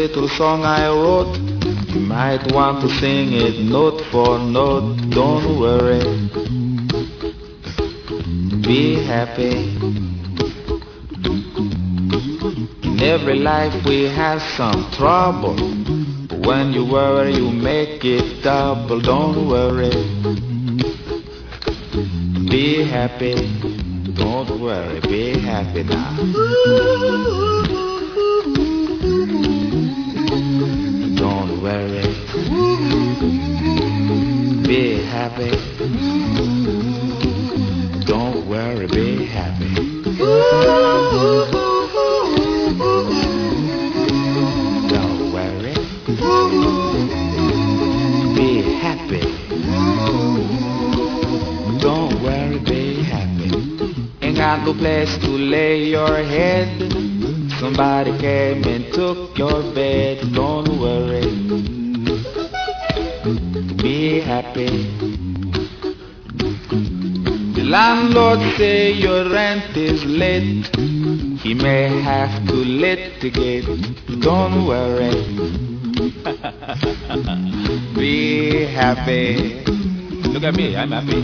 little song I wrote. You might want to sing it note for note. Don't worry, be happy. In every life we have some trouble, but when you worry you make it double. Don't worry, be happy. Don't worry, be happy now. Don't worry, be happy. Don't worry, be happy. Don't worry, be happy. Don't worry, be happy. Ain't got no place to lay your head. Somebody came and took your bed. Don't worry, be happy. The landlord say your rent is late. He may have to litigate. Don't worry, be happy. Look at me, I'm happy.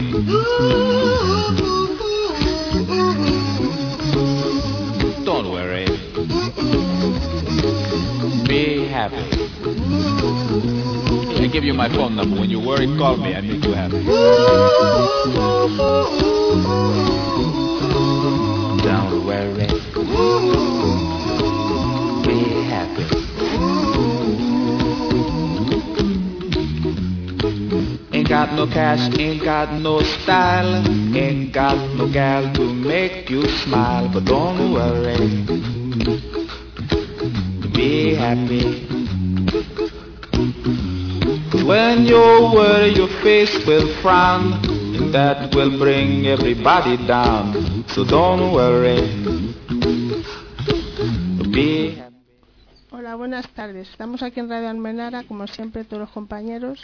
Don't worry, be happy. I give you my phone number. When you worry, call me. I make you happy. Don't worry, be happy. Ain't got no cash, ain't got no style, ain't got no gal to make you smile. But don't worry, be happy. When you worry, your face will frown, and that will bring everybody down. So don't worry, be happy. Hola, buenas tardes. Estamos aquí en Radio Almenara, como siempre, todos los compañeros.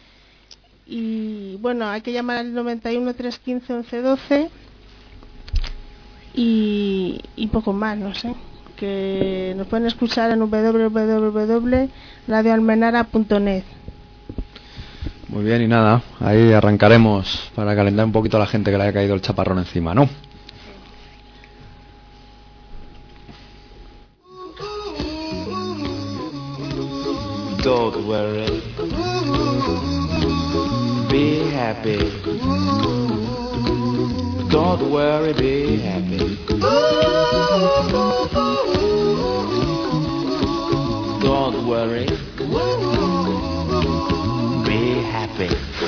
Y bueno, hay que llamar al 91 315 1112 y poco más, no sé. Que nos pueden escuchar en www.radioalmenara.net. Muy bien, y nada, ahí arrancaremos para calentar un poquito a la gente que le haya caído el chaparrón encima, ¿no? Don't worry, be happy. Don't worry, be happy. Don't worry, be happy.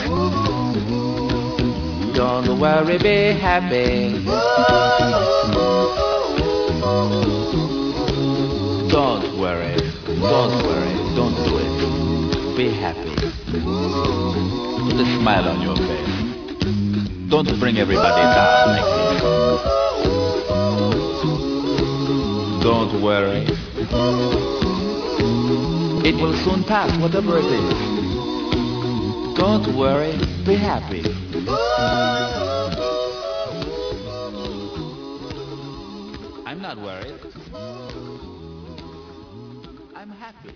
Don't worry, be happy. Don't worry, don't do it. Be happy. Put a smile on your face. Don't bring everybody down like this. Don't worry. It will soon pass, whatever it is. Don't worry, be happy. I'm not worried. I'm happy.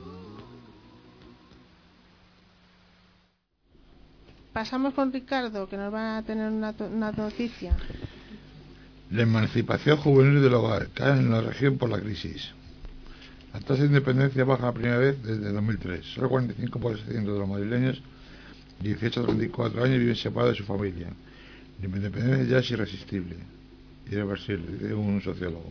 Pasamos con Ricardo, que nos va a tener una noticia. La emancipación juvenil del hogar cae en la región por la crisis. La tasa de independencia baja la primera vez desde 2003. Solo 45% de los madrileños de 18 a 34 años viven separados de su familia. La independencia ya es irresistible, irreversible, dice un sociólogo.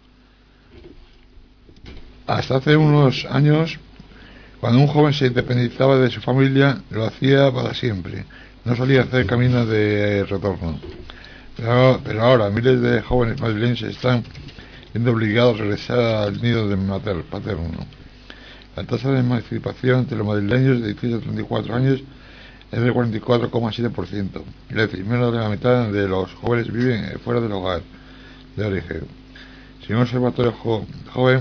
Hasta hace unos años, cuando un joven se independizaba de su familia, lo hacía para siempre. No solía hacer camino de retorno. Pero ahora miles de jóvenes madrileños están siendo obligados a regresar al nido de paterno. La tasa de emancipación entre los madrileños de 18 a 34 años es del 44,7%. Es decir, menos de la mitad de los jóvenes viven fuera del hogar de origen. Según un observatorio joven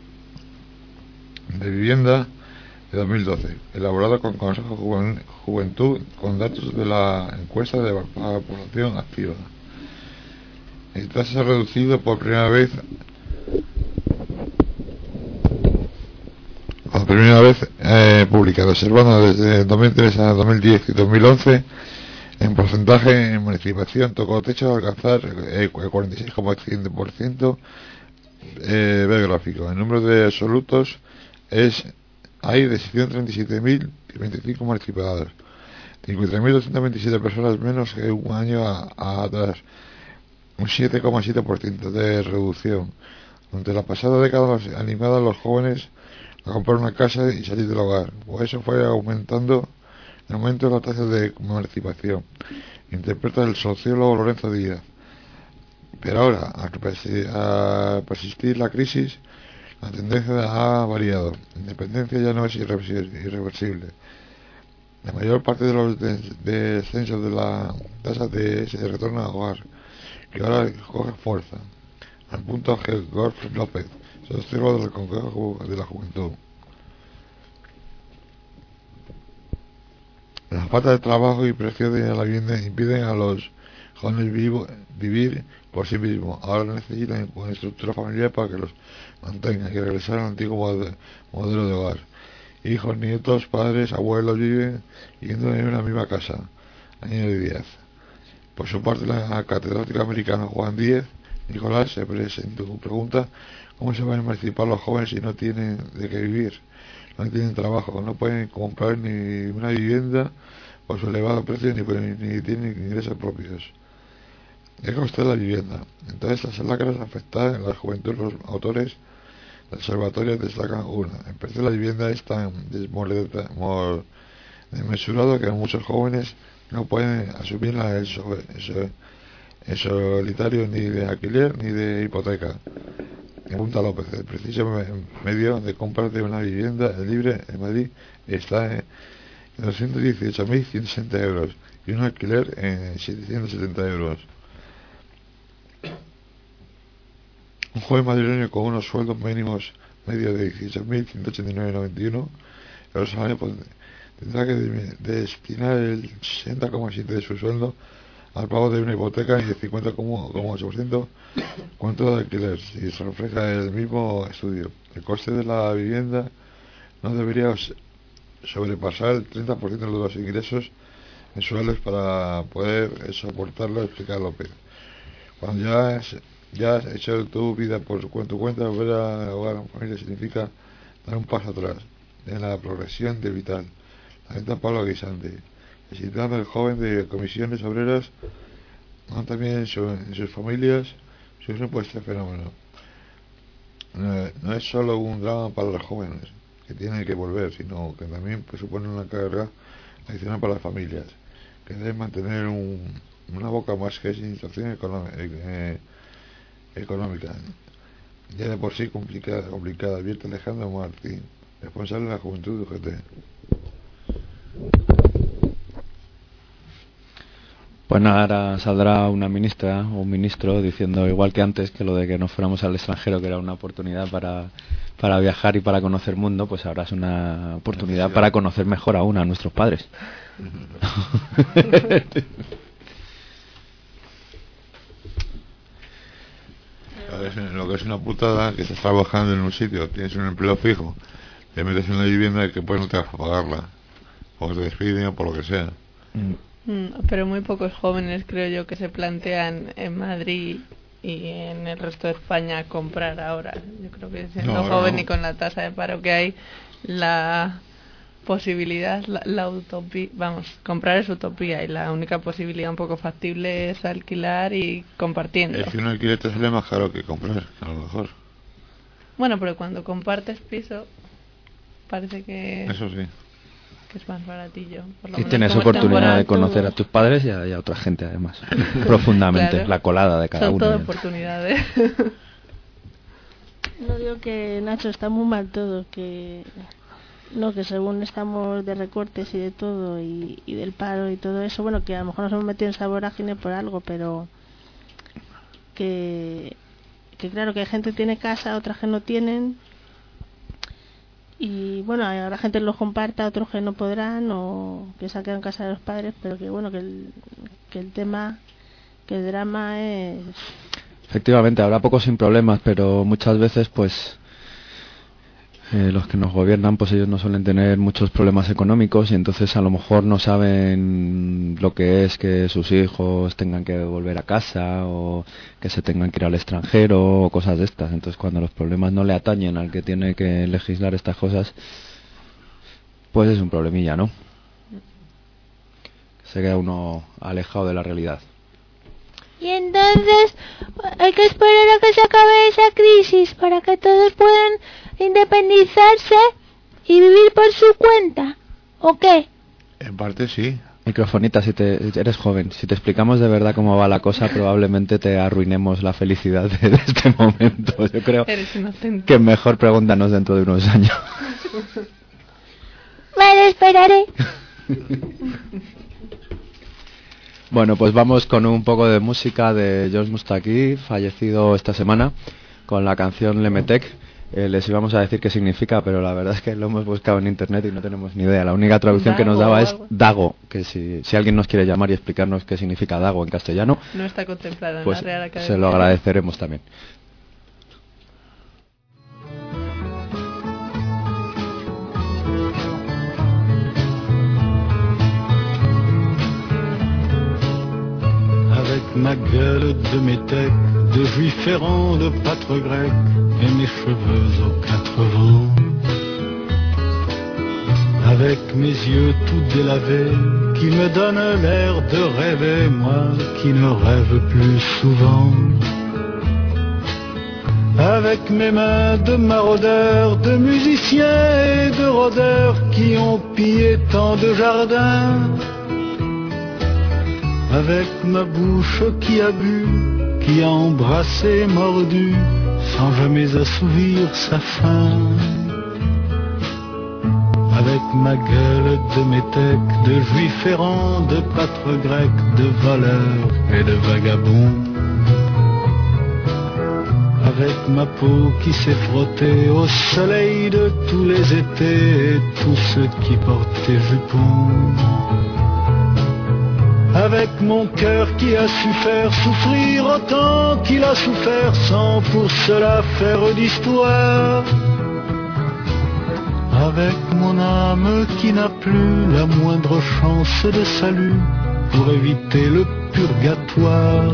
de vivienda de 2012, elaborado con Consejo Juventud con datos de la encuesta de la población activa. El tasa se ha reducido por primera vez primera vez publicado, observando desde 2003 a 2010 y 2011, en porcentaje en emancipación tocó techo al alcanzar el 46,5%. Ve gráfico. El número de absolutos hay de 637.025 emancipados, 53.227 personas menos que un año atrás, un 7,7% de reducción. Durante la pasada década animada a los jóvenes a comprar una casa y salir del hogar, pues eso fue aumentando el aumento de la tasa de emancipación, interpreta el sociólogo Lorenzo Díaz. Pero ahora, al persistir la crisis, la tendencia ha variado. La independencia ya no es irreversible. La mayor parte de los descensos de la tasa de ese retorno al hogar, que ahora coge fuerza, al punto que Gorf López, sociólogo del Consejo de la Juventud. La falta de trabajo y precio de la vivienda impiden a los jóvenes vivir por sí mismos. Ahora necesitan una estructura familiar para que los mantengan y regresar al antiguo modelo de hogar. Hijos, nietos, padres, abuelos viven yendo en una misma casa. Año Díaz. Por su parte, la catedrática americana Juan Díez Nicolás se pregunta cómo se van a emancipar los jóvenes si no tienen de qué vivir, no tienen trabajo, no pueden comprar ni una vivienda por su elevado precio ni tienen ingresos propios. ¿Qué costa la vivienda? Entonces las lacras afectadas en la juventud. Los autores del observatorio destacan una. El precio de la vivienda es tan desmesurado que muchos jóvenes no pueden asumir el solitario ni de alquiler ni de hipoteca. Pregunta López, el preciso medio de compra de una vivienda libre en Madrid está en 218.160 euros y un alquiler en 770 euros. Un joven madrileño con unos sueldos mínimos medios de 18.189,91 euros al año tendrá que destinar el 60,7% de su sueldo al pago de una hipoteca y el 50,8% cuanto de alquiler. Si se refleja el mismo estudio, el coste de la vivienda no debería sobrepasar el 30% de los ingresos mensuales para poder soportarlo, explica López. Cuando ya has hecho tu vida por tu cuenta, volver a hogar a una familia significa dar un paso atrás en la progresión de vital. La neta Pablo Guisante, visitando el joven de comisiones obreras, no también en sus familias sufren por este fenómeno. No es solo un drama para los jóvenes que tienen que volver, sino que también supone una carga adicional para las familias, que deben mantener una boca más que sin situación económica. Ya de por sí complicada, advierte Alejandro Martín, responsable de la juventud de UGT. Pues nada, ahora saldrá una ministra o un ministro diciendo, igual que antes, que lo de que nos fuéramos al extranjero que era una oportunidad para viajar y para conocer el mundo, pues ahora es una oportunidad para conocer mejor aún a nuestros padres. Lo que es una putada, que estás trabajando en un sitio, tienes un empleo fijo, te metes en una vivienda que pues no te vas a pagarla, o te despiden o por lo que sea. Pero muy pocos jóvenes creo yo que se plantean en Madrid y en el resto de España comprar ahora. Yo creo que siendo joven y con la tasa de paro que hay, la posibilidad, la utopía, comprar es utopía y la única posibilidad un poco factible es alquilar y compartiendo. Es que un alquiler te sale más caro que comprar, a lo mejor. Bueno, pero cuando compartes piso parece que eso sí, que es más baratillo. Por lo y menos tienes como oportunidad de conocer a tus padres y a otra gente además profundamente. Claro. La colada de cada son uno. Son todas oportunidades. No digo que, Nacho, está muy mal todo, que según estamos de recortes y de todo y del paro y todo eso, bueno, que a lo mejor nos hemos metido en esa vorágine por algo, pero que claro, que hay gente que tiene casa, otras que no tienen, y bueno, habrá gente que los comparta, otros que no podrán o que se quedan en casa de los padres, pero que bueno, que el tema, que el drama es... Efectivamente, habrá pocos sin problemas, pero muchas veces pues los que nos gobiernan, pues ellos no suelen tener muchos problemas económicos y entonces a lo mejor no saben lo que es que sus hijos tengan que volver a casa o que se tengan que ir al extranjero o cosas de estas. Entonces cuando los problemas no le atañen al que tiene que legislar estas cosas, pues es un problemilla, ¿no? Se queda uno alejado de la realidad. Y entonces hay que esperar a que se acabe esa crisis para que todos puedan independizarse y vivir por su cuenta, ¿o qué? En parte sí. Microfonita, si eres joven, si te explicamos de verdad cómo va la cosa, probablemente te arruinemos la felicidad de este momento. Yo creo que mejor pregúntanos dentro de unos años. Vale, esperaré. Bueno, pues vamos con un poco de música de George Mustaki, fallecido esta semana, con la canción Lemetec. Les íbamos a decir qué significa, pero la verdad es que lo hemos buscado en internet y no tenemos ni idea. La única traducción que nos daba es Dago, que si alguien nos quiere llamar y explicarnos qué significa Dago en castellano, no está contemplado pues en la Real Academia. Se lo agradeceremos también. Avec ma gueule de métèque, de juif errant, de pâtre grec, et mes cheveux aux quatre vents. Avec mes yeux tout délavés, qui me donnent l'air de rêver, moi qui ne rêve plus souvent. Avec mes mains de maraudeurs, de musiciens et de rôdeurs, qui ont pillé tant de jardins. Avec ma bouche qui a bu, qui a embrassé, mordu, sans jamais assouvir sa faim. Avec ma gueule de métèque, de juif errant, de pâtre grec, de voleur et de vagabond. Avec ma peau qui s'est frottée au soleil de tous les étés et tous ceux qui portaient jupons. Avec mon cœur qui a su faire souffrir autant qu'il a souffert sans pour cela faire d'histoire. Avec mon âme qui n'a plus la moindre chance de salut pour éviter le purgatoire.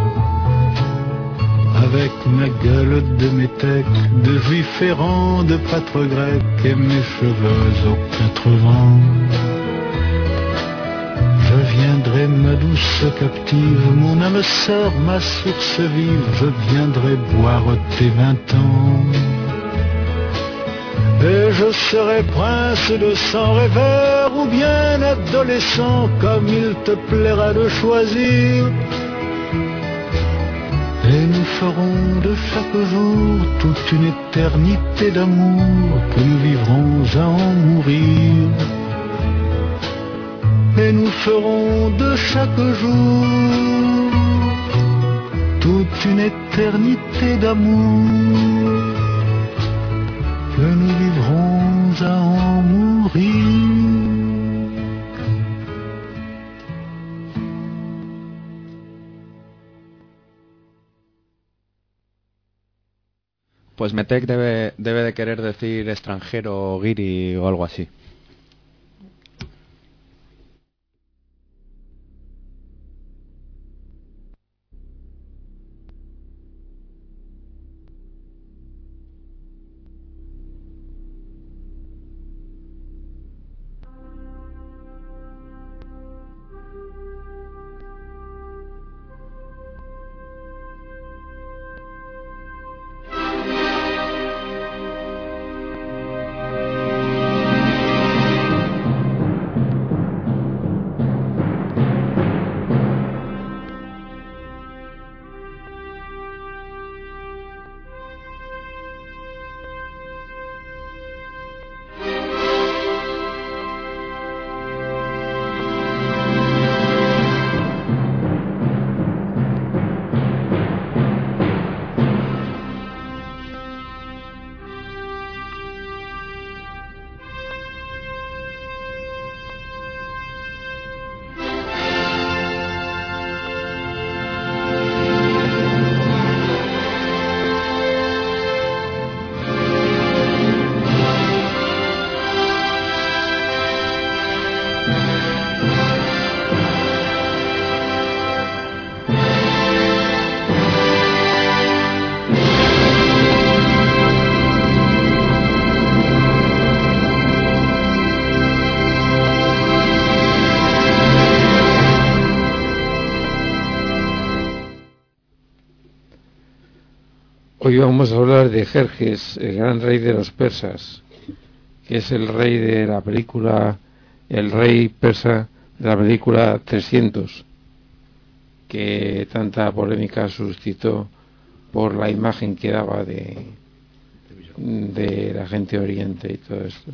Avec ma gueule de métèque, de juif errant, de pâtre grec et mes cheveux aux quatre vents. Je viendrai ma douce captive, mon âme sœur, ma source vive, je viendrai boire tes 20 ans. Et je serai prince de sang rêveur ou bien adolescent, comme il te plaira de choisir. Et nous ferons de chaque jour toute une éternité d'amour que nous vivrons à en mourir. Et nous ferons de chaque jour toute une éternité d'amour que nous vivrons à en mourir. Pues Metec debe de querer decir extranjero, guiri o algo así. Hoy vamos a hablar de Jerjes, el gran rey de los persas, que es el rey de la película, el rey persa de la película 300, que tanta polémica suscitó por la imagen que daba de la gente oriente y todo esto.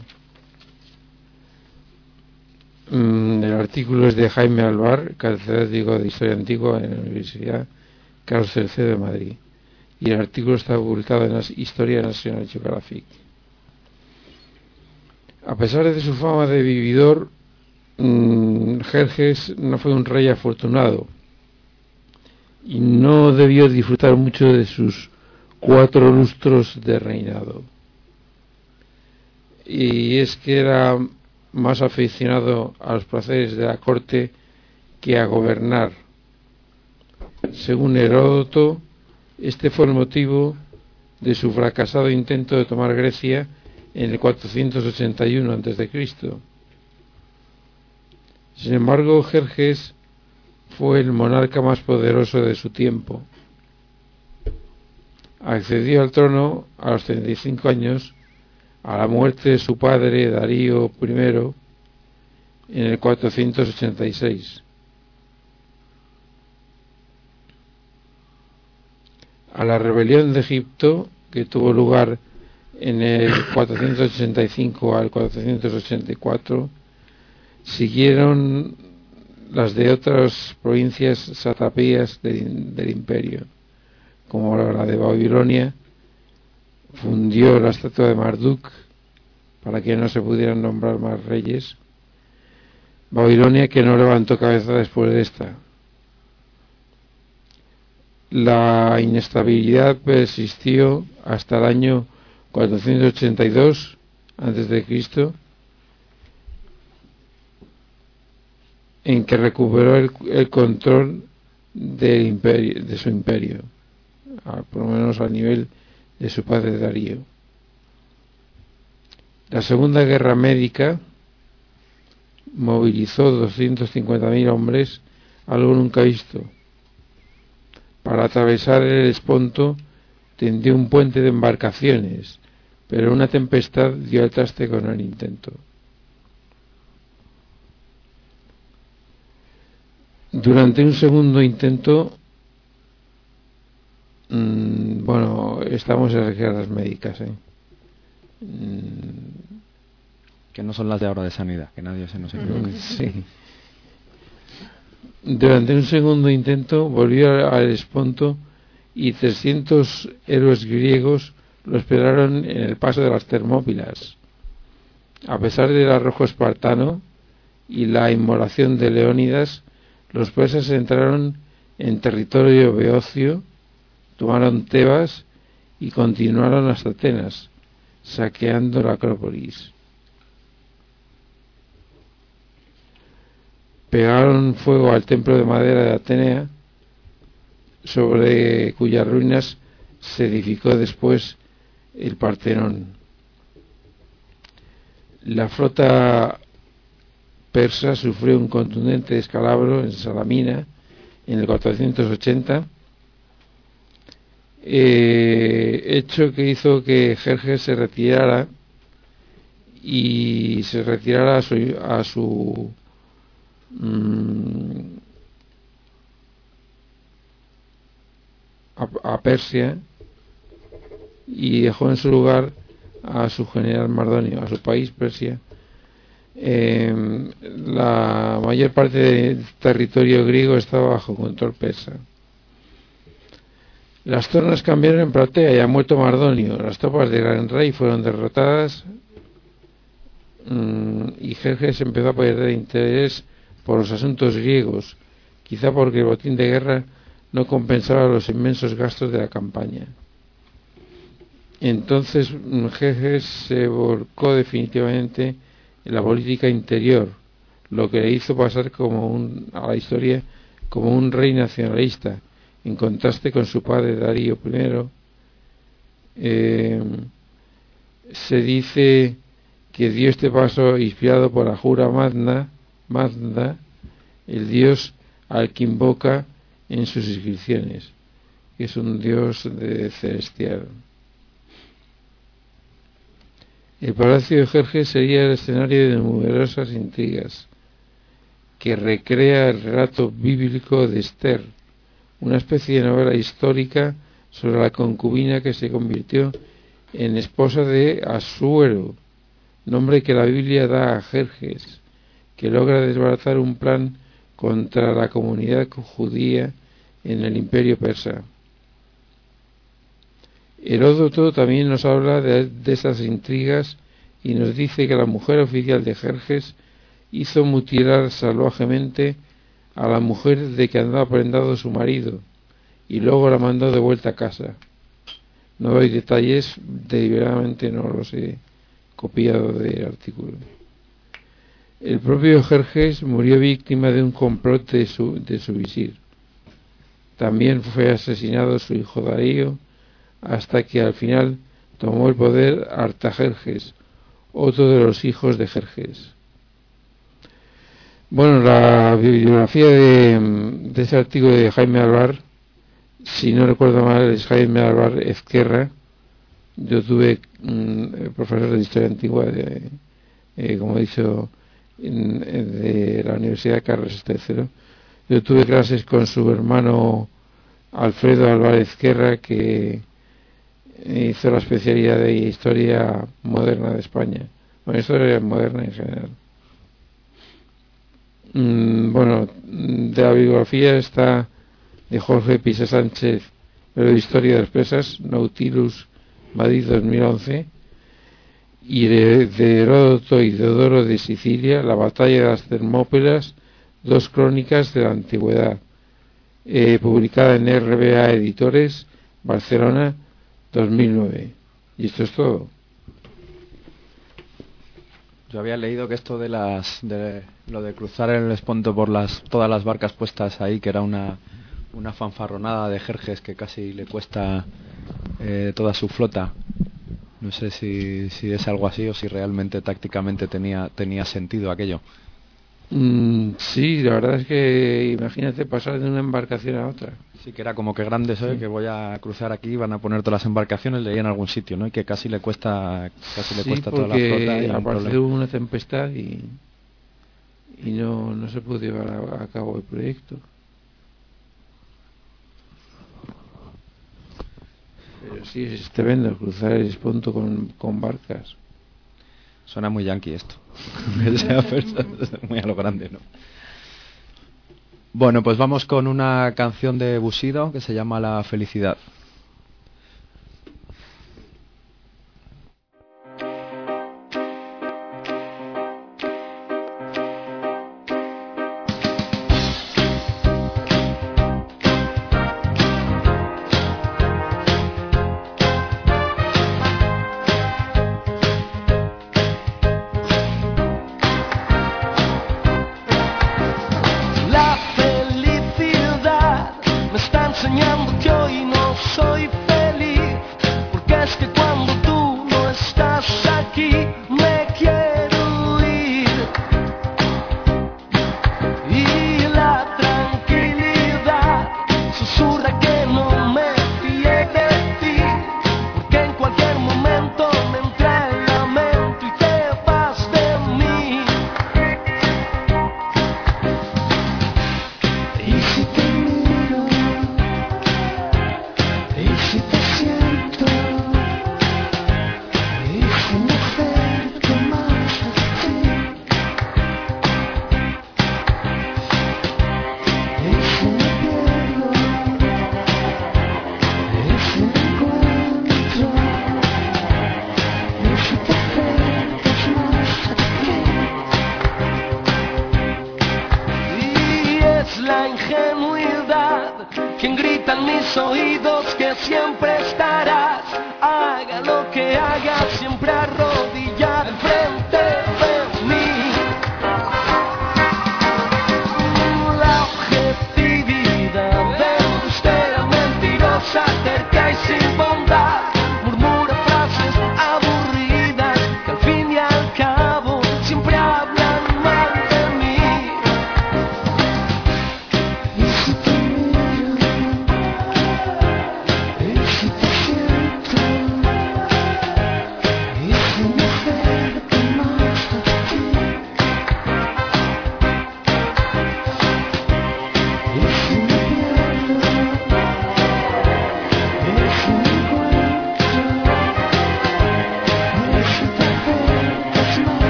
El artículo es de Jaime Alvar, catedrático de Historia Antigua en la Universidad Carlos III de Madrid, y el artículo está publicado en la Historia National Geographic. A pesar de su fama de vividor, Jerjes no fue un rey afortunado y no debió disfrutar mucho de sus 4 lustros de reinado. Y es que era más aficionado a los placeres de la corte que a gobernar. Según Heródoto, este fue el motivo de su fracasado intento de tomar Grecia en el 481 a.C. Sin embargo, Jerjes fue el monarca más poderoso de su tiempo. Accedió al trono a los 35 años, a la muerte de su padre Darío I en el 486. A la rebelión de Egipto, que tuvo lugar en el 485 al 484, siguieron las de otras provincias satrapías del imperio, como la de Babilonia. Fundió la estatua de Marduk para que no se pudieran nombrar más reyes. Babilonia, que no levantó cabeza después de esta. La inestabilidad persistió hasta el año 482 a.C., en que recuperó el control del imperio, de su imperio, por lo menos a nivel de su padre Darío. La Segunda Guerra Médica movilizó 250.000 hombres, algo nunca visto. Para atravesar el Esponto tendió un puente de embarcaciones, pero una tempestad dio al traste con el intento. Durante un segundo intento, estamos en las guerras médicas, que no son las de ahora de sanidad, que nadie se nos equivoque. Sí. Durante un segundo intento volvió al Esponto y 300 héroes griegos lo esperaron en el paso de las Termópilas. A pesar del arrojo espartano y la inmolación de Leónidas, los persas entraron en territorio beocio, tomaron Tebas y continuaron hasta Atenas, saqueando la Acrópolis. Pegaron fuego al templo de madera de Atenea, sobre cuyas ruinas se edificó después el Partenón. La flota persa sufrió un contundente descalabro en Salamina en el 480, hecho que hizo que Jerjes se retirara a Persia, y dejó en su lugar a su general Mardonio, a su país, Persia. La mayor parte del territorio griego estaba bajo control persa. Las tornas cambiaron en platea y ha muerto Mardonio. Las tropas del gran rey fueron derrotadas, y Jerjes empezó a perder interés por los asuntos griegos, quizá porque el botín de guerra no compensaba los inmensos gastos de la campaña. Entonces Jerjes se volcó definitivamente en la política interior, lo que le hizo pasar a la historia como un rey nacionalista, en contraste con su padre Darío I. Se dice que dio este paso inspirado por Ahura Mazda, el dios al que invoca en sus inscripciones, que es un dios celestial. El palacio de Jerjes sería el escenario de numerosas intrigas, que recrea el relato bíblico de Esther, una especie de novela histórica sobre la concubina que se convirtió en esposa de Asuero, nombre que la Biblia da a Jerjes, que logra desbaratar un plan contra la comunidad judía en el imperio persa. Heródoto también nos habla de esas intrigas y nos dice que la mujer oficial de Jerjes hizo mutilar salvajemente a la mujer de que andaba prendado su marido y luego la mandó de vuelta a casa. No doy detalles, deliberadamente no los he copiado del artículo. El propio Jerjes murió víctima de un complot de su visir. También fue asesinado su hijo Darío, hasta que al final tomó el poder Artajerjes, otro de los hijos de Jerjes. Bueno, la bibliografía de ese artículo de Jaime Alvar, si no recuerdo mal, es Jaime Alvar Ezquerra. Yo tuve profesor de Historia Antigua, como he dicho, de la Universidad Carlos III. Yo tuve clases con su hermano Alfredo Álvarez Ezquerra, que hizo la especialidad de Historia Moderna de España, bueno, Historia Moderna en general. Bueno, de la bibliografía está de Jorge Pisa Sánchez, pero de Historia de las Presas, Nautilus, Madrid 2011, y de Heródoto y Deodoro de Sicilia, La batalla de las Termópilas, 2 crónicas de la antigüedad, publicada en RBA Editores, Barcelona 2009. Y esto es todo. Yo había leído que esto de lo de cruzar el Esponto por todas las barcas puestas ahí, que era una fanfarronada de Jerjes que casi le cuesta toda su flota. No sé si es algo así o si realmente tácticamente tenía sentido aquello. Sí, la verdad es que imagínate pasar de una embarcación a otra. Sí, que era como que grande, ¿sabes? Sí. Que voy a cruzar aquí, van a poner todas las embarcaciones, leí en algún sitio, ¿no? Y que casi le cuesta toda la flota. Y apareció una tempestad y no se pudo llevar a cabo el proyecto. Pero sí, es tremendo cruzar el Esponto con barcas. Suena muy yankee esto. Muy a lo grande, ¿no? Bueno, pues vamos con una canción de Bushido que se llama La Felicidad.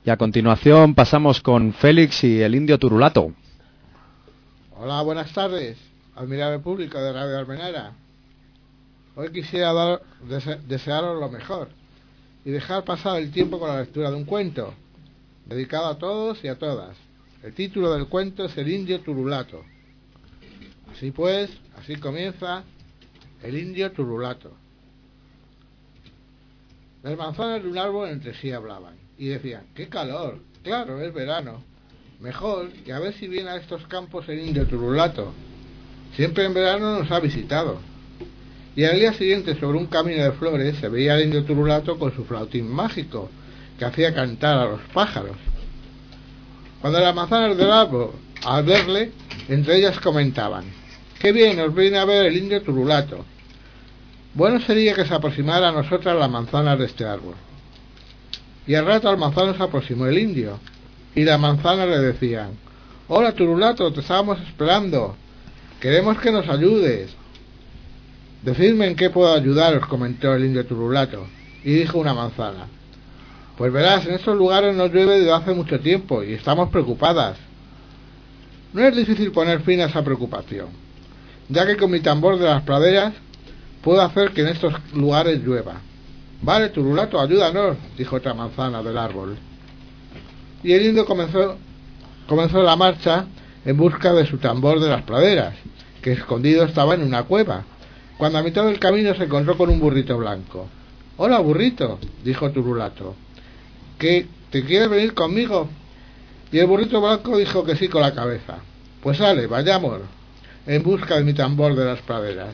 Y a continuación pasamos con Félix y el indio Turulato. Hola, buenas tardes, admirable público de Radio Almenara. Hoy quisiera desearos lo mejor y dejar pasar el tiempo con la lectura de un cuento, dedicado a todos y a todas. El título del cuento es El indio Turulato. Así pues, así comienza El indio Turulato. Las manzanas de un árbol entre sí hablaban y decían: ¡qué calor! Claro, es verano. Mejor que a ver si viene a estos campos el indio Turulato. Siempre en verano nos ha visitado. Y al día siguiente, sobre un camino de flores, se veía al indio Turulato con su flautín mágico, que hacía cantar a los pájaros. Cuando las manzanas del árbol, al verle, entre ellas comentaban: ¡qué bien nos viene a ver el indio Turulato! Bueno sería que se aproximara a nosotras las manzanas de este árbol. Y al rato al manzano se aproximó el indio, y las manzanas le decían: ¡hola Turulato, te estábamos esperando! Queremos que nos ayudes. Decidme en qué puedo ayudaros, comentó el indio Turulato. Y dijo una manzana: pues verás, en estos lugares no llueve desde hace mucho tiempo y estamos preocupadas. No es difícil poner fin a esa preocupación, ya que con mi tambor de las praderas puedo hacer que en estos lugares llueva. Vale, Turulato, ayúdanos, dijo otra manzana del árbol. Y el indio comenzó la marcha en busca de su tambor de las praderas, que escondido estaba en una cueva, cuando a mitad del camino se encontró con un burrito blanco. Hola, burrito, dijo Turulato, ¿qué, te quieres venir conmigo? Y el burrito blanco dijo que sí con la cabeza. Pues sale, vayamos en busca de mi tambor de las praderas.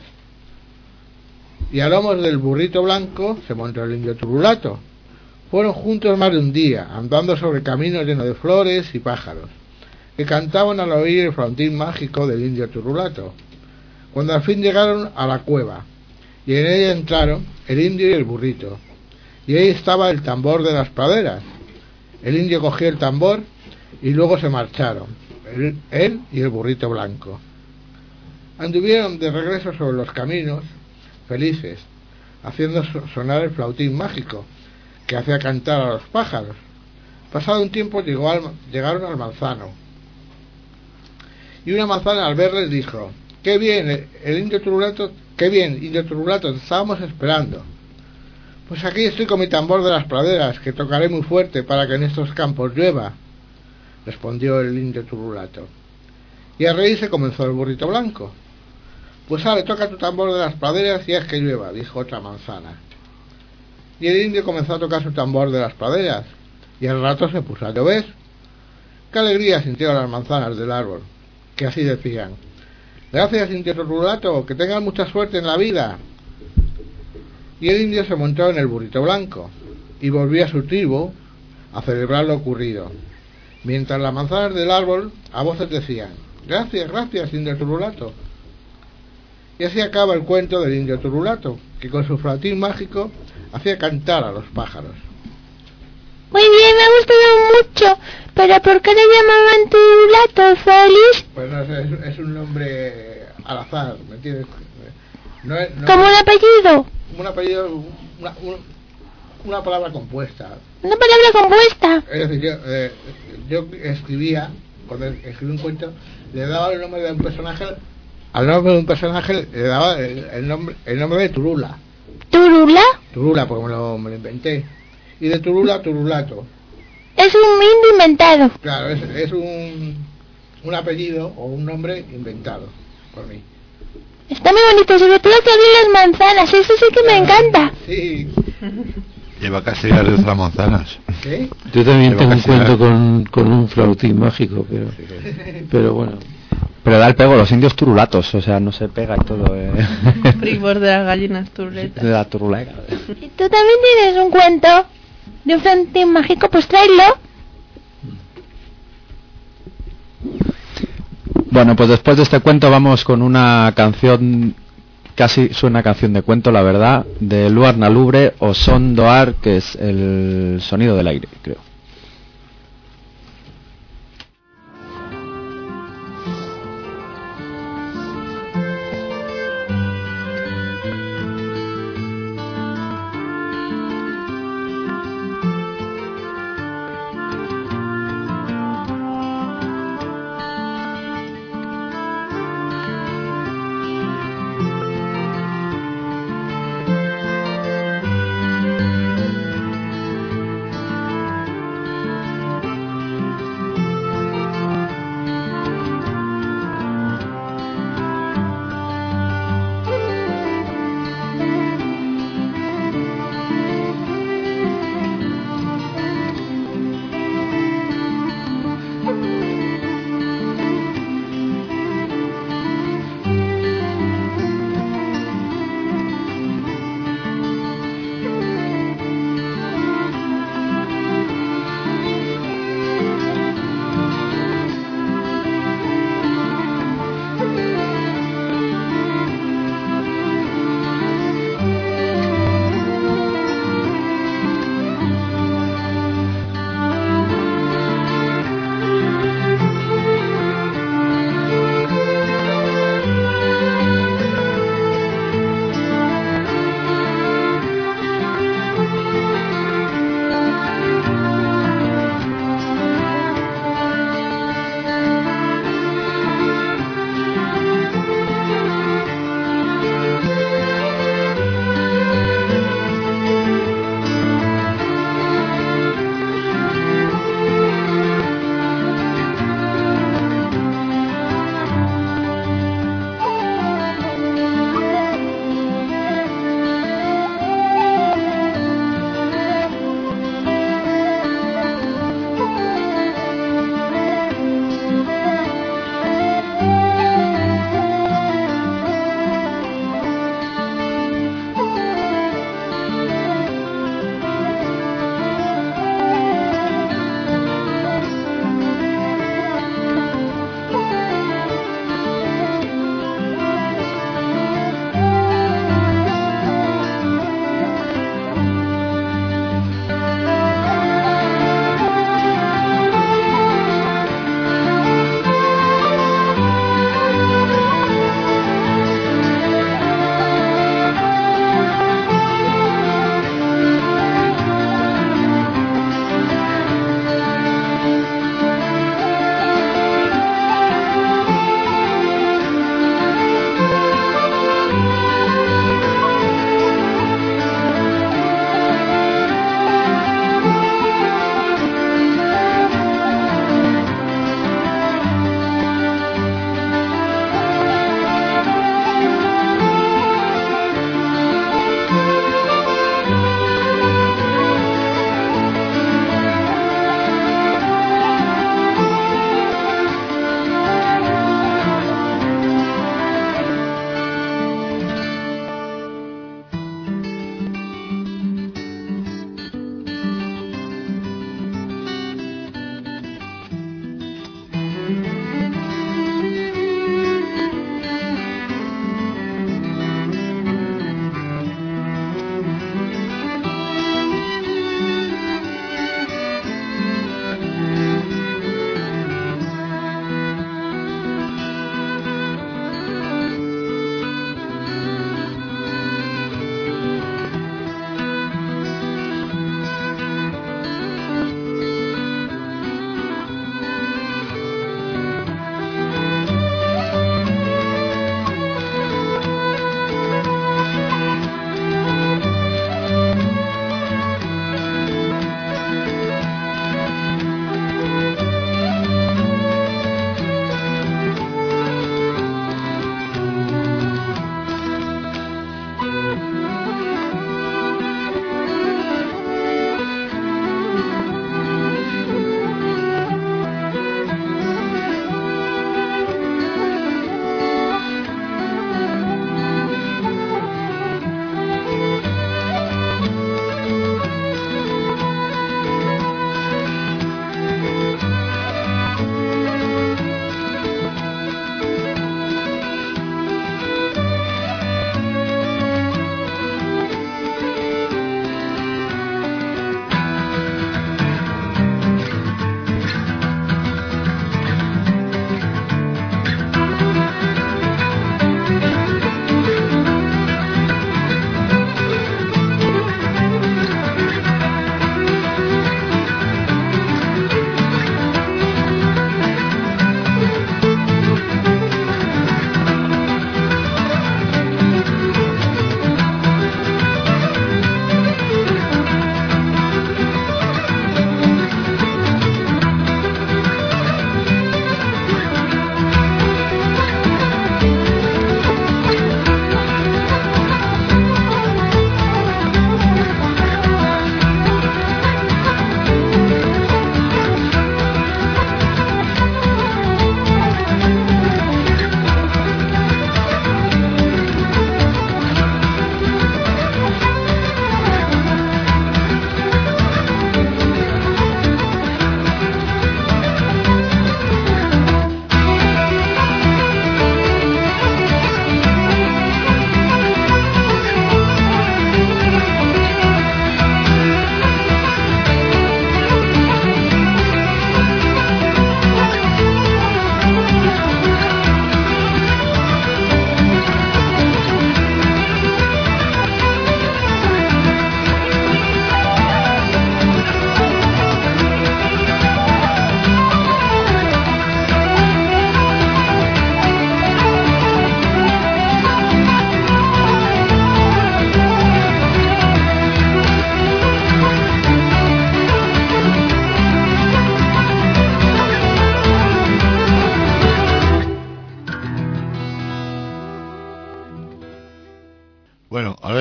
Y a lomos del burrito blanco se montó el indio Turulato. Fueron juntos más de un día, andando sobre caminos llenos de flores y pájaros, que cantaban al oír el flautín mágico del indio Turulato. Cuando al fin llegaron a la cueva, y en ella entraron el indio y el burrito, y ahí estaba el tambor de las praderas. El indio cogió el tambor y luego se marcharon, él y el burrito blanco. Anduvieron de regreso sobre los caminos, felices, haciendo sonar el flautín mágico, que hacía cantar a los pájaros. Pasado un tiempo llegaron al manzano, y una manzana al verles dijo: ¡qué bien, el indio Turulato! ¡Qué bien, indio Turulato! Te estábamos esperando. Pues aquí estoy con mi tambor de las praderas, que tocaré muy fuerte para que en estos campos llueva, respondió el indio Turulato. Y a reírse comenzó el burrito blanco. Pues sale, toca tu tambor de las praderas y haz que llueva, dijo otra manzana. Y el indio comenzó a tocar su tambor de las praderas, y al rato se puso a llover. ¡Qué alegría sintieron las manzanas del árbol!, que así decían: gracias, indio Turulato, que tengas mucha suerte en la vida. Y el indio se montó en el burrito blanco y volvió a su tribu a celebrar lo ocurrido, mientras las manzanas del árbol a voces decían: gracias, gracias, indio Turulato. Y así acaba el cuento del indio Turulato, que con su flautín mágico hacía cantar a los pájaros. Muy bien, me ha gustado mucho. ¿Pero por qué le llamaban Turulato, Félix? Pues no, es un nombre al azar, ¿me entiendes? No, ¿como un apellido? Un apellido, una palabra compuesta. ¿Una palabra compuesta? Es decir, yo escribía, cuando escribí un cuento, le daba el nombre de un personaje, al nombre de un personaje le daba el nombre de Turula. ¿Turula? Turula, porque me lo inventé. Y de Turula, Turulato. Es un indio inventado. Claro, es un apellido o un nombre inventado por mí. Está muy bonito, sobre todo que hablen las manzanas, eso sí que me encanta. Sí. Lleva casi las de otras manzanas. ¿Qué? Yo también tengo un cuento con un flautín mágico, pero bueno. Pero da el pego, los indios turulatos, o sea, no se pega y todo. Primos de las gallinas turuletas. De la turuleta. Si tú también tienes un cuento de un flautín mágico, pues tráelo. Bueno, pues después de este cuento vamos con una canción, casi suena canción de cuento, la verdad, de Luar Nalubre o Son Doar, que es el sonido del aire, creo.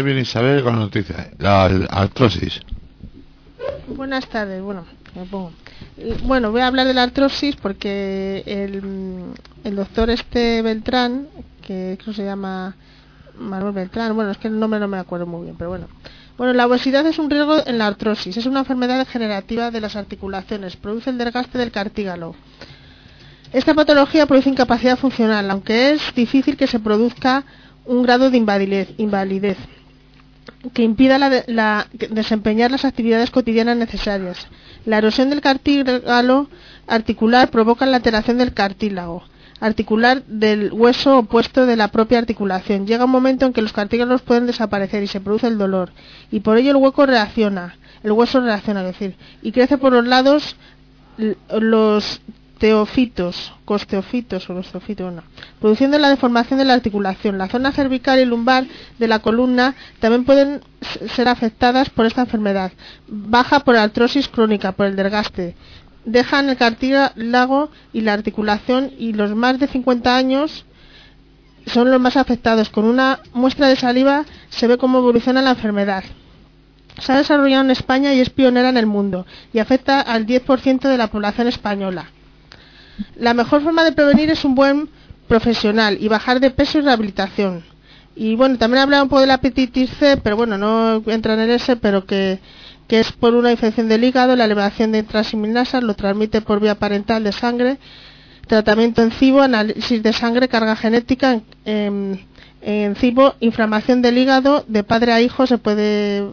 ahí viene Isabel con la noticia. La artrosis. Buenas tardes, bueno, me pongo. Bueno, voy a hablar de la artrosis porque el doctor Beltrán, que creo que se llama Manuel Beltrán, bueno, es que el nombre no me acuerdo muy bien, pero bueno. Bueno, la obesidad es un riesgo en la artrosis, es una enfermedad degenerativa de las articulaciones, produce el desgaste del cartílago. Esta patología produce incapacidad funcional, aunque es difícil que se produzca un grado de invalidez que impida desempeñar las actividades cotidianas necesarias. La erosión del cartílago articular provoca la alteración del cartílago articular del hueso opuesto de la propia articulación. Llega un momento en que los cartílagos pueden desaparecer y se produce el dolor, y por ello el hueso reacciona, es decir, y crece por los lados los costeofitos, produciendo la deformación de la articulación. La zona cervical y lumbar de la columna también pueden ser afectadas por esta enfermedad. Baja por artrosis crónica, por el desgaste. Dejan el cartílago y la articulación, y los más de 50 años son los más afectados. Con una muestra de saliva se ve cómo evoluciona la enfermedad. Se ha desarrollado en España y es pionera en el mundo, y afecta al 10% de la población española. La mejor forma de prevenir es un buen profesional y bajar de peso y rehabilitación. Y bueno, también he hablado un poco de la hepatitis C, pero bueno, no entran en ese, pero que es por una infección del hígado, la elevación de transaminasas, lo transmite por vía parental de sangre, tratamiento en cibo, análisis de sangre, carga genética, en cibo, inflamación del hígado, de padre a hijo se puede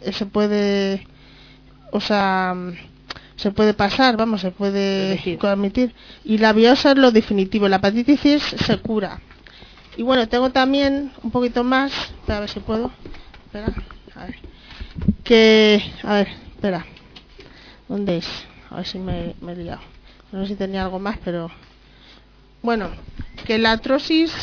pasar, se puede transmitir. Y la biopsia es lo definitivo. La hepatitis C se cura. Y bueno, tengo también un poquito más, a ver si puedo. Espera, espera. ¿Dónde es? A ver si me he liado. No sé si tenía algo más, pero bueno, que la artrosis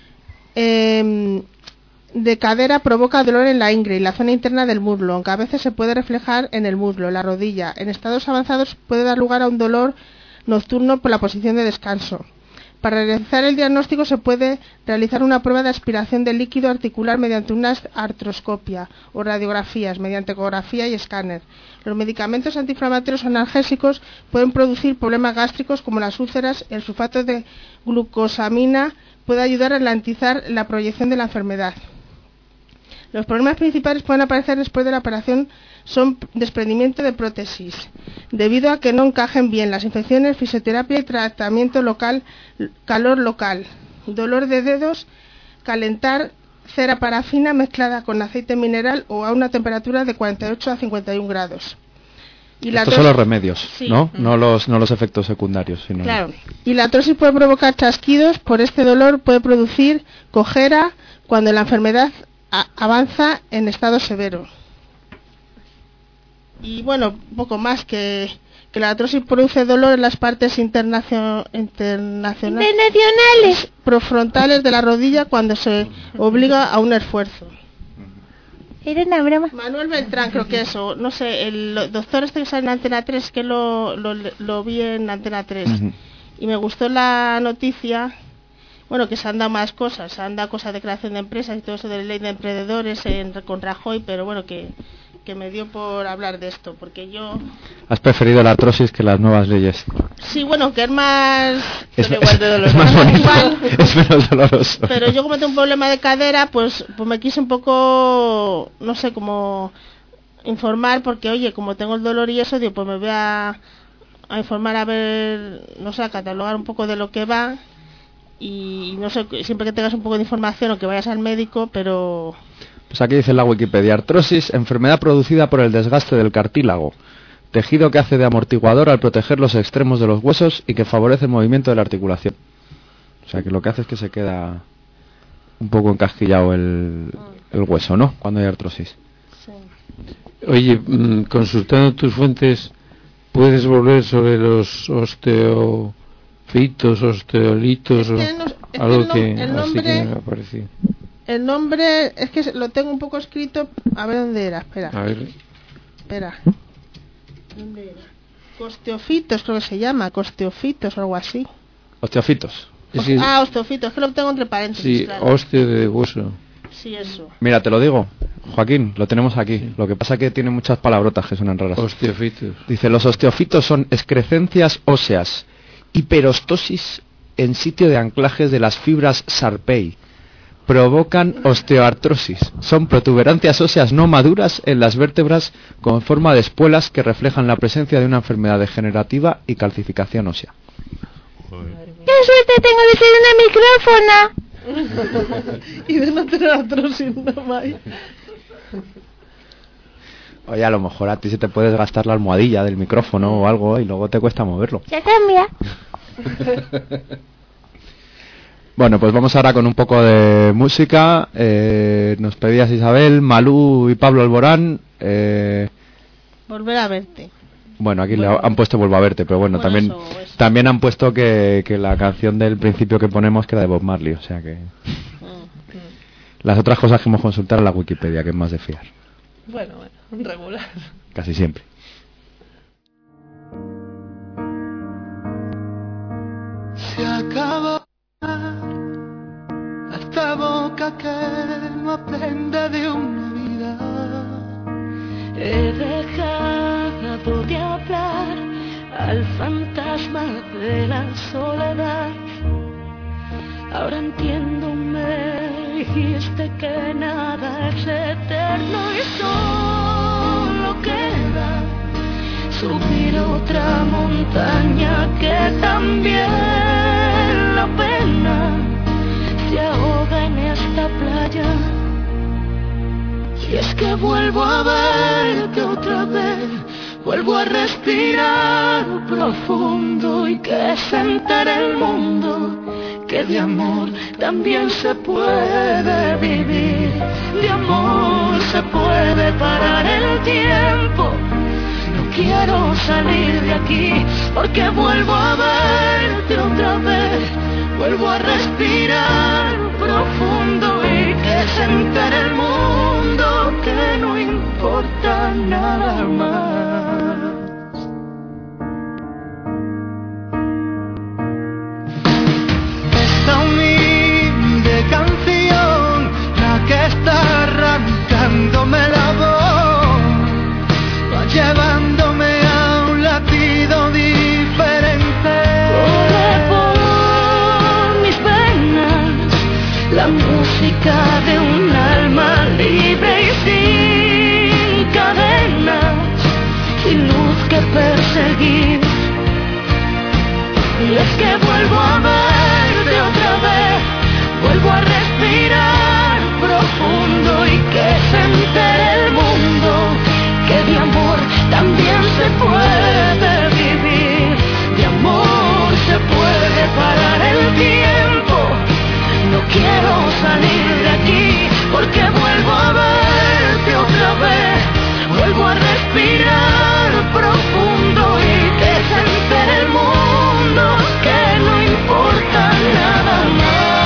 de cadera provoca dolor en la ingle y la zona interna del muslo, aunque a veces se puede reflejar en el muslo, la rodilla. En estados avanzados puede dar lugar a un dolor nocturno por la posición de descanso. Para realizar el diagnóstico se puede realizar una prueba de aspiración de líquido articular mediante una artroscopia o radiografías mediante ecografía y escáner. Los medicamentos antiinflamatorios o analgésicos pueden producir problemas gástricos como las úlceras. El sulfato de glucosamina puede ayudar a ralentizar la proyección de la enfermedad. Los problemas principales pueden aparecer después de la operación son desprendimiento de prótesis, debido a que no encajen bien, las infecciones, fisioterapia y tratamiento local, calor local, dolor de dedos, calentar cera parafina mezclada con aceite mineral o a una temperatura de 48 a 51 grados. Y estos son los remedios, sí. ¿no? No los efectos secundarios. Sino... Claro. Y la artrosis puede provocar chasquidos. Por este dolor puede producir cojera cuando la enfermedad avanza en estado severo. Y bueno, un poco más que la artrosis produce dolor en las partes internacionales profrontales de la rodilla cuando se obliga a un esfuerzo. Era una broma. Manuel Beltrán, creo que eso, no sé, el doctor este que sale en Antena 3, que lo vi en Antena 3, y me gustó la noticia. Bueno, que se han dado más cosas, se han dado cosas de creación de empresas y todo eso de ley de emprendedores con Rajoy, pero bueno, que me dio por hablar de esto, porque yo... ¿Has preferido la artrosis que las nuevas leyes? Sí, bueno, que es más... Es igual de doloroso. Es más bonito, es menos doloroso. Pero yo como tengo un problema de cadera, pues me quise un poco, no sé, como informar, porque oye, como tengo el dolor y eso, digo, pues me voy a informar, a ver, no sé, a catalogar un poco de lo que va. Y no sé, siempre que tengas un poco de información o que vayas al médico, pero... Pues aquí dice en la Wikipedia: artrosis, enfermedad producida por el desgaste del cartílago, tejido que hace de amortiguador al proteger los extremos de los huesos y que favorece el movimiento de la articulación. O sea que lo que hace es que se queda un poco encasquillado el hueso, ¿no? Cuando hay artrosis. Sí. Oye, consultando tus fuentes, ¿puedes volver sobre los osteolitos algo que así que me ha parecido? El nombre es que lo tengo un poco escrito, a ver dónde era, espera. ¿Dónde era? Costeofitos creo que se llama, costeofitos o algo así. Osteofitos. Osteofitos, es que lo tengo entre paréntesis. Sí, claro. osteo de hueso. Sí, eso. Mira, te lo digo, Joaquín, lo tenemos aquí. Lo que pasa que tiene muchas palabrotas que suenan raras. Osteofitos. Dice, los osteofitos son excrecencias óseas, hiperostosis en sitio de anclajes de las fibras Sharpei. Provocan osteoartrosis. Son protuberancias óseas no maduras en las vértebras con forma de espuelas que reflejan la presencia de una enfermedad degenerativa y calcificación ósea. ¡Qué suerte tengo de ser una micrófona! Y de no tener artrosis, no, May. Oye, a lo mejor a ti se te puedes gastar la almohadilla del micrófono o algo y luego te cuesta moverlo. Se cambia. Bueno, pues vamos ahora con un poco de música. Nos pedías Isabel, Malú y Pablo Alborán. Volver a verte. Bueno, aquí le han puesto Vuelvo a verte, pero bueno, también eso. también han puesto que la canción del principio que ponemos que era de Bob Marley, o sea que... Las otras cosas que hemos consultado en la Wikipedia, que es más de fiar. Bueno, regular. Casi siempre. Se acabó esta boca que no aprende de una vida. He dejado de hablar al fantasma de la soledad. Ahora entiendo, me dijiste que nada es eterno y solo queda subir otra montaña que también la pena se ahoga en esta playa. Y es que vuelvo a verte otra vez, vuelvo a respirar profundo y que se entere el mundo que de amor también se puede vivir, de amor se puede parar el tiempo. No quiero salir de aquí porque vuelvo a verte otra vez, vuelvo a respirar profundo y que se entere el mundo que no importa nada más. Esta humilde canción, la que está arrancándome la voz, va llevándome a un latido diferente. Corre por mis venas la música de un alma libre y sin cadenas, sin luz que perseguir. Y es que vuelvo a verte otra vez, vuelvo a respirar profundo y que se entere el mundo que de amor también se puede vivir, de amor se puede parar el tiempo. No quiero salir de aquí porque vuelvo a verte otra vez, vuelvo a respirar profundo y que se entere el mundo que no importa nada más.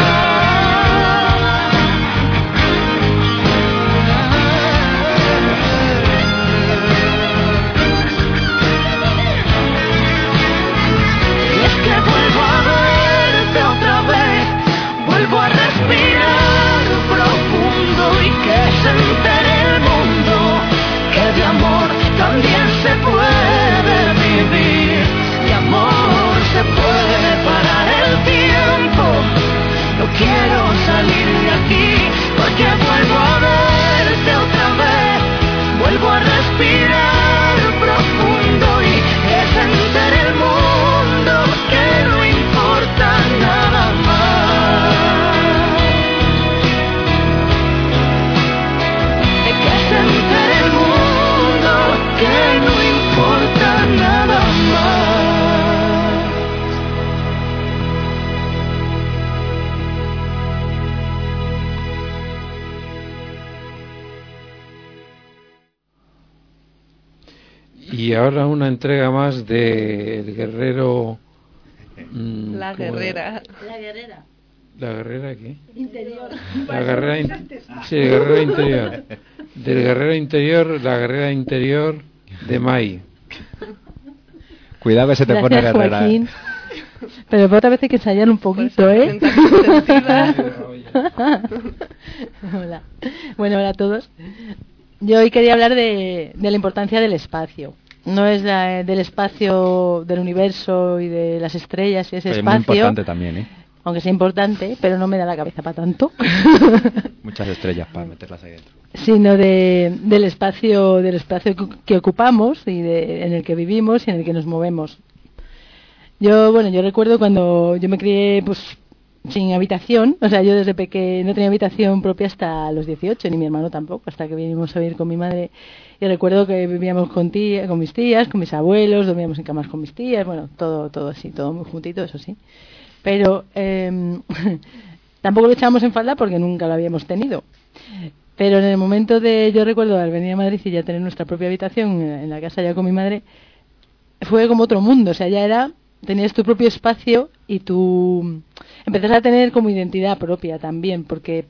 Y es que vuelvo a verte otra vez, vuelvo a respirar profundo y que se entere el mundo que de amor también se puede vivir, de amor se puede parar el tiempo. No quiero salir de aquí porque vuelvo a verte otra vez, vuelvo a respirar profundo y que se entere el mundo que no importa nada más, que se entere el mundo que no importa nada más. Y ahora una entrega más de El Guerrero... La guerrera. La guerrera. ¿La guerrera qué? Interior. La guerrera sí, el guerrero interior. Del guerrero interior, la guerrera interior de Mai. Cuidado que se te pone guerrera. Joaquín. Pero otra vez hay que ensayar un poquito, ¿eh? Hola. Bueno, hola a todos. Yo hoy quería hablar de la importancia del espacio. No es del espacio del universo y de las estrellas y ese espacio. Es muy importante también, ¿eh? Aunque sea importante, pero no me da la cabeza para tanto. Muchas estrellas para meterlas ahí dentro. Sino del espacio que ocupamos y en el que vivimos y en el que nos movemos. Yo recuerdo cuando yo me crié pues sin habitación, o sea, yo desde pequeño no tenía habitación propia hasta los 18, ni mi hermano tampoco, hasta que vinimos a vivir con mi madre. Y recuerdo que vivíamos con mis tías, con mis abuelos, dormíamos en camas con mis tías, bueno, todo así, todo muy juntito, eso sí. Pero tampoco lo echábamos en falta porque nunca lo habíamos tenido. Pero en el momento yo recuerdo al venir a Madrid y ya tener nuestra propia habitación en la casa ya con mi madre, fue como otro mundo, o sea, tenías tu propio espacio y tú empezás a tener como identidad propia también, porque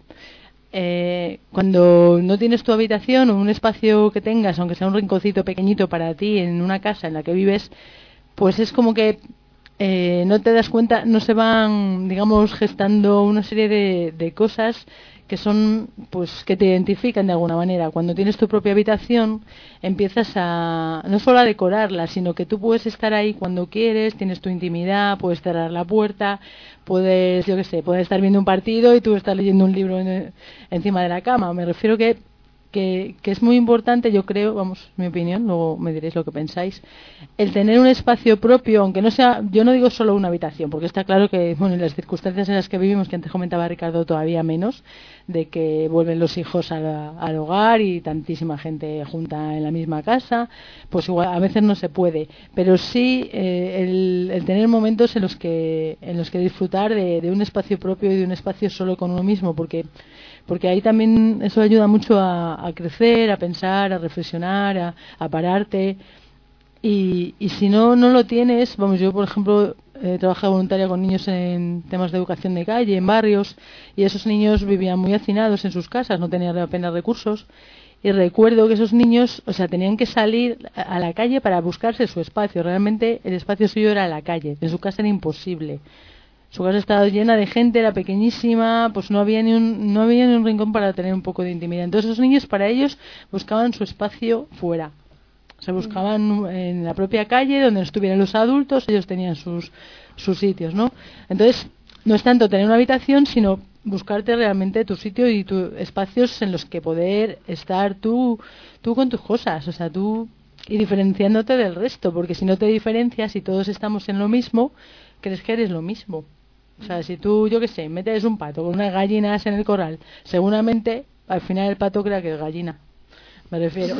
cuando no tienes tu habitación o un espacio que tengas, aunque sea un rinconcito pequeñito para ti en una casa en la que vives, pues es como que no te das cuenta, no se van, digamos, gestando una serie de cosas que son, pues, que te identifican de alguna manera. Cuando tienes tu propia habitación, empiezas no solo a decorarla, sino que tú puedes estar ahí cuando quieres, tienes tu intimidad, puedes cerrar la puerta, puedes estar viendo un partido y tú estás leyendo un libro encima de la cama. Me refiero que es muy importante, yo creo, vamos, mi opinión, luego me diréis lo que pensáis, el tener un espacio propio, aunque no sea, yo no digo solo una habitación, porque está claro que, bueno, en las circunstancias en las que vivimos, que antes comentaba Ricardo, todavía menos, de que vuelven los hijos al hogar y tantísima gente junta en la misma casa, pues igual a veces no se puede, pero sí el tener momentos en los que disfrutar de un espacio propio y de un espacio solo con uno mismo, porque ahí también eso ayuda mucho a crecer, a pensar, a reflexionar, a pararte. Y si no lo tienes, vamos, yo por ejemplo he trabajado voluntaria con niños en temas de educación de calle, en barrios, y esos niños vivían muy hacinados en sus casas, no tenían apenas recursos. Y recuerdo que esos niños, o sea, tenían que salir a la calle para buscarse su espacio. Realmente el espacio suyo era la calle, en su casa era imposible. Su casa estaba llena de gente, era pequeñísima, pues no había ni un rincón para tener un poco de intimidad. Entonces esos niños, para ellos, buscaban su espacio fuera. Se buscaban en la propia calle, donde no estuvieran los adultos, ellos tenían sus sitios, ¿no? Entonces, no es tanto tener una habitación, sino buscarte realmente tu sitio y tus espacios en los que poder estar tú con tus cosas, o sea, y diferenciándote del resto, porque si no te diferencias y todos estamos en lo mismo, crees que eres lo mismo. O sea, si tú, yo qué sé, metes un pato con unas gallinas en el corral, seguramente al final el pato crea que es gallina. Me refiero.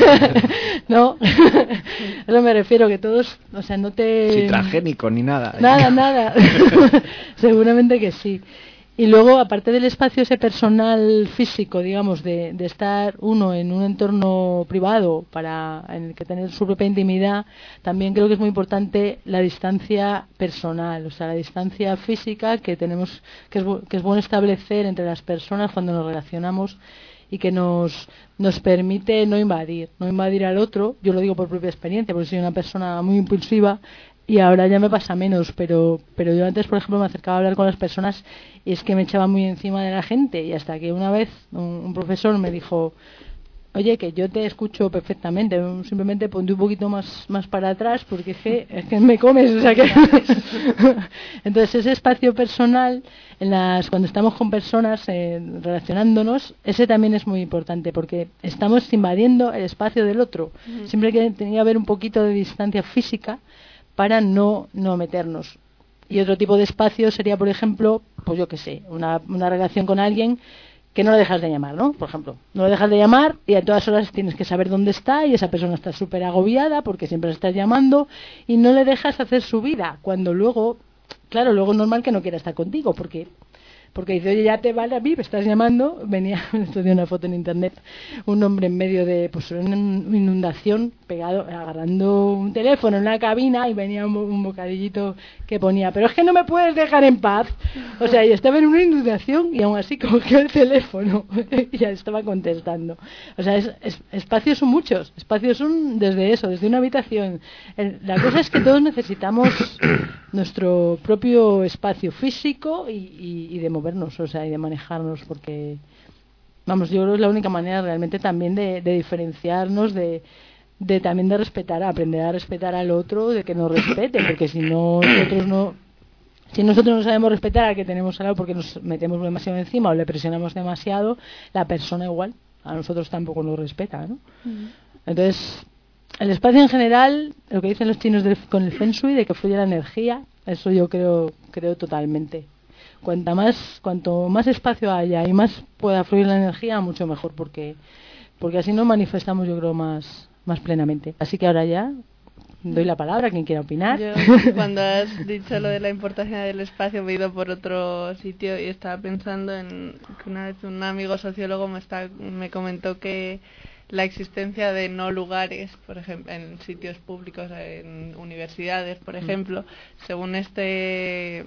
No, eso me refiero, que todos, o sea, no te... Sin transgénico ni nada. Nada. Seguramente que sí. Y luego, aparte del espacio ese personal físico, digamos, de estar uno en un entorno privado en el que tener su propia intimidad, también creo que es muy importante la distancia personal, o sea, la distancia física que tenemos, que es bueno establecer entre las personas cuando nos relacionamos y que nos permite no invadir al otro. Yo lo digo por propia experiencia, porque soy una persona muy impulsiva. Y ahora ya me pasa menos, pero yo antes, por ejemplo, me acercaba a hablar con las personas y es que me echaba muy encima de la gente, y hasta que una vez un profesor me dijo: oye, que yo te escucho perfectamente, simplemente ponte un poquito más para atrás porque es que me comes, o sea que... Entonces ese espacio personal, cuando estamos con personas relacionándonos, ese también es muy importante porque estamos invadiendo el espacio del otro. Siempre que tenía que haber un poquito de distancia física para no meternos. Y otro tipo de espacio sería, por ejemplo, pues yo qué sé, una relación con alguien que no lo dejas de llamar, ¿no? Por ejemplo, no lo dejas de llamar y a todas horas tienes que saber dónde está, y esa persona está súper agobiada porque siempre la estás llamando y no le dejas hacer su vida, cuando luego es normal que no quiera estar contigo porque dice: oye, ya te vale, a mí me estás llamando. Venía, esto de una foto en internet, un hombre en medio de una inundación, pegado, agarrando un teléfono en una cabina, y venía un bocadillito que ponía: pero es que no me puedes dejar en paz. O sea, y estaba en una inundación y aún así cogió el teléfono y ya estaba contestando. O sea, espacios son muchos, espacios son desde una habitación. La cosa es que todos necesitamos nuestro propio espacio físico y de movernos, o sea, y de manejarnos, porque vamos, yo creo que es la única manera realmente también de diferenciarnos, de también de respetar, aprender a respetar al otro, de que nos respete, porque si nosotros no sabemos respetar al que tenemos al lado porque nos metemos demasiado encima o le presionamos demasiado, la persona igual a nosotros tampoco nos respeta, ¿no? Entonces, el espacio en general, lo que dicen los chinos con el Feng Shui, de que fluye la energía, eso yo creo totalmente. Cuanto más espacio haya y más pueda fluir la energía, mucho mejor, porque así nos manifestamos, yo creo, más plenamente. Así que ahora ya doy la palabra a quien quiera opinar. Yo, cuando has dicho lo de la importancia del espacio, me he ido por otro sitio y estaba pensando en que una vez un amigo sociólogo me comentó que la existencia de no lugares, por ejemplo, en sitios públicos, en universidades, por ejemplo, según hecha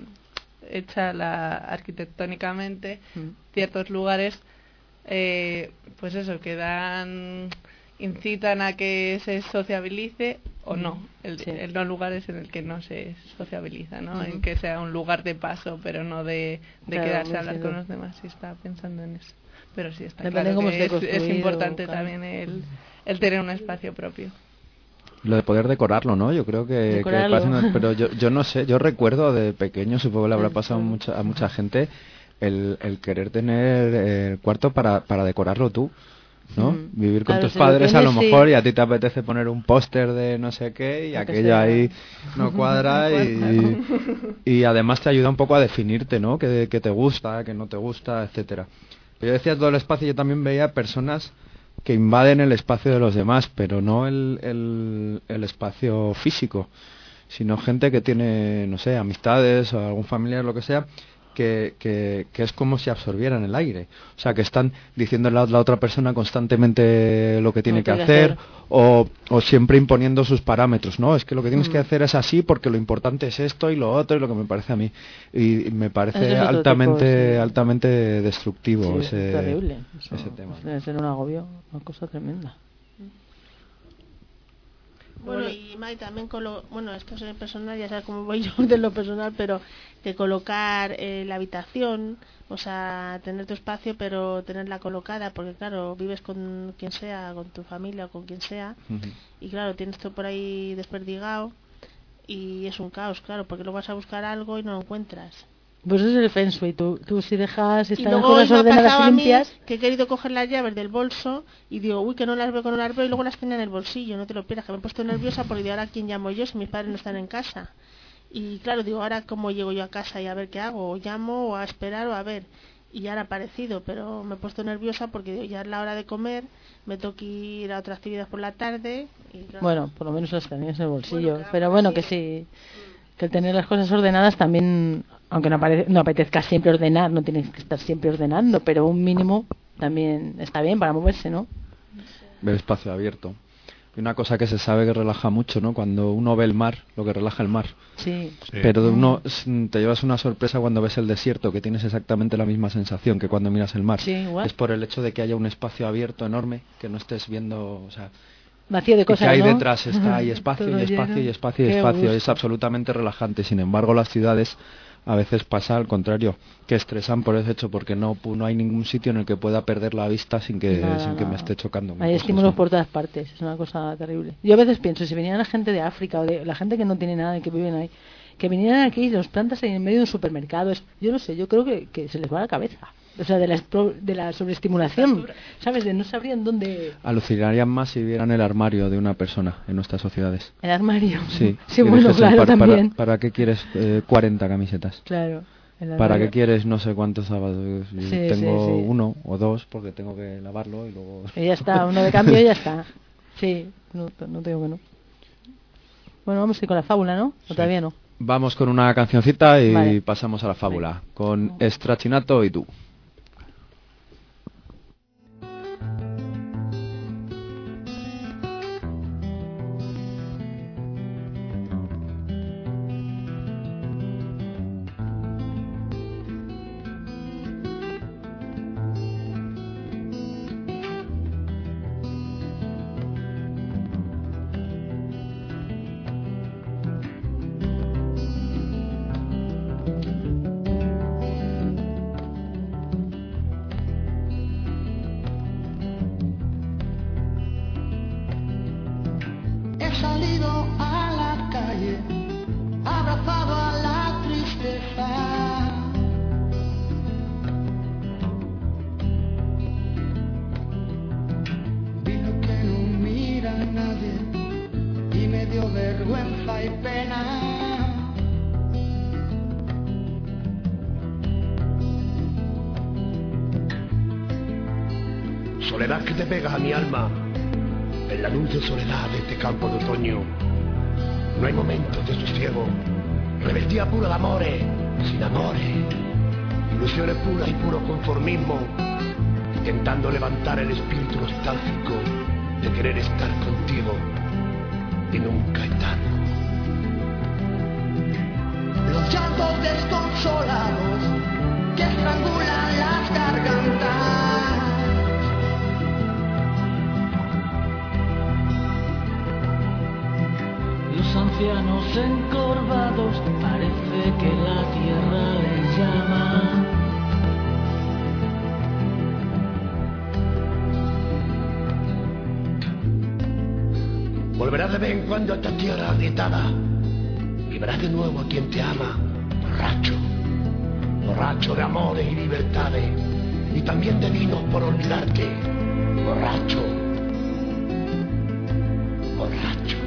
arquitectónicamente, ciertos lugares, pues eso, que incitan a que se sociabilice o no. El no lugar es en el que no se sociabiliza, ¿no? En que sea un lugar de paso, pero no de quedarse a hablar con los demás. Sí, estaba pensando en eso. Pero sí, está claro que es importante también el tener un espacio propio. Lo de poder decorarlo, ¿no? Yo creo que pasa, pero yo no sé, yo recuerdo de pequeño, supongo que le habrá pasado a mucha gente, el querer tener el cuarto para decorarlo tú, ¿no? Vivir con tus padres a lo mejor, y a ti te apetece poner un póster de no sé qué y aquello ahí no cuadra y además te ayuda un poco a definirte, ¿no? Que te gusta, que no te gusta, etcétera. Yo decía todo el espacio, yo también veía personas que invaden el espacio de los demás, pero no el espacio físico, sino gente que tiene, no sé, amistades o algún familiar, lo que sea, que es como si absorbieran el aire. O sea, que están diciéndole a la otra persona constantemente lo que tiene que hacer o siempre imponiendo sus parámetros, ¿no? Es que lo que tienes que hacer es así porque lo importante es esto y lo otro y lo que me parece a mí. Y me parece altamente destructivo ese tema. Debe ser un agobio, una cosa tremenda. Bueno, y Mai, también esto es personal, ya sabes cómo voy yo de lo personal, pero que colocar la habitación, o sea, tener tu espacio, pero tenerla colocada, porque claro, vives con quien sea, con tu familia o con quien sea, y claro, tienes todo por ahí desperdigado, y es un caos, claro, porque luego vas a buscar algo y no lo encuentras. Pues eso es el Feng Shui, tú si dejas estar las cosas ordenadas y limpias. Que he querido coger las llaves del bolso y digo, uy, que no las veo, y luego las tenía en el bolsillo, no te lo pierdas, que me he puesto nerviosa porque digo, ahora quién llamo yo si mis padres no están en casa. Y claro, digo, ahora cómo llego yo a casa y a ver qué hago, o llamo, o a esperar, o a ver. Y ya era aparecido, pero me he puesto nerviosa porque digo, ya es la hora de comer, me tengo que ir a otra actividad por la tarde. Y claro, bueno, por lo menos las tenías en el bolsillo, pero bueno, que sí. Que el tener las cosas ordenadas también, aunque no apetezca siempre ordenar, no tienes que estar siempre ordenando, pero un mínimo también está bien para moverse, ¿no? Ver espacio abierto. Y una cosa que se sabe que relaja mucho, ¿no? Cuando uno ve el mar, lo que relaja el mar. Sí. Pero te llevas una sorpresa cuando ves el desierto, que tienes exactamente la misma sensación que cuando miras el mar. Sí, igual. Es por el hecho de que haya un espacio abierto enorme, que no estés viendo, o sea, vacío de cosas, y que ahí ¿no? detrás hay espacio y espacio y espacio y espacio. Es absolutamente relajante. Sin embargo, las ciudades a veces pasa al contrario, que estresan por ese hecho, porque no hay ningún sitio en el que pueda perder la vista sin que me esté chocando. Hay estímulos por todas partes, es una cosa terrible. Yo a veces pienso, si vinieran la gente de África o de la gente que no tiene nada y que viven ahí, que vinieran aquí y los plantas ahí en medio de un supermercado, yo no sé, yo creo que se les va la cabeza. O sea, de la sobreestimulación, ¿sabes? De no sabrían dónde. Alucinarían más si vieran el armario de una persona en nuestras sociedades. ¿El armario? Sí. Sí, bueno, claro, también. ¿Para qué quieres 40 camisetas? Claro. ¿Para qué quieres no sé cuántos sábados? Sí, tengo uno o dos porque tengo que lavarlo y luego. Y ya está, uno de cambio y ya está. Sí, no te digo que no. Bueno, vamos a ir con la fábula, ¿no? ¿O todavía no? Vamos con una cancioncita y pasamos a la fábula. Con Strachinato y tú. salido a la calle, abrazado a la tristeza. Vi lo que no mira a nadie y me dio vergüenza y pena. Soledad que te pega a mi alma, en la dulce soledad de este campo de otoño. No hay momentos de sosiego, revestida pura de amores, sin amores, ilusiones puras y puro conformismo, intentando levantar el espíritu nostálgico de querer estar contigo y nunca estar. Los llantos desconsolados que estrangulan las gargantas. Los ancianos encorvados, parece que la tierra les llama. Volverás de vez en cuando a esta tierra agrietada y verás de nuevo a quien te ama, borracho, borracho de amores y libertades, y también de vinos por olvidarte, borracho, borracho.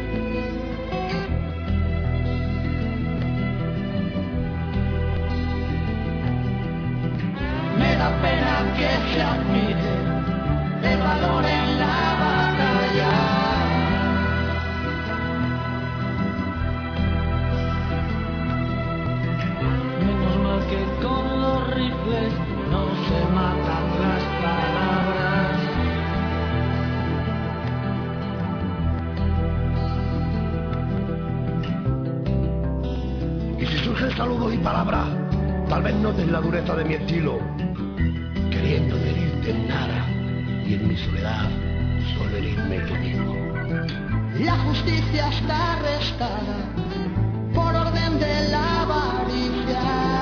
Me da pena que se admire el valor en la batalla. Menos mal que con los rifles no se matan las palabras. Y si surgen saludos y palabras, tal vez notes la dureza de mi estilo, queriendo no herirte en nada, y en mi soledad solo herirme yo mismo. La justicia está arrestada por orden de la avaricia.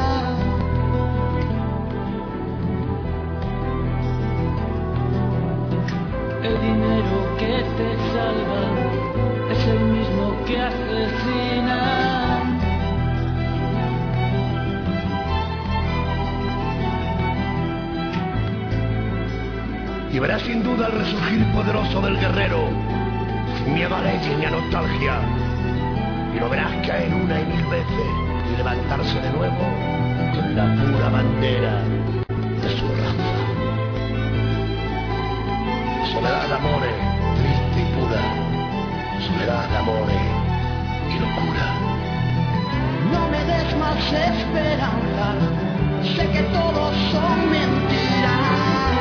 El dinero que te salva es el mismo que asesina. Y verás sin duda el resurgir poderoso del guerrero, sin miedo a leyes ni a nostalgia. Y lo verás caer una y mil veces y levantarse de nuevo con la pura bandera de su raza. Soledad de amores, triste y pura, soledad de amores y locura. No me des más esperanza, sé que todos son mentiras.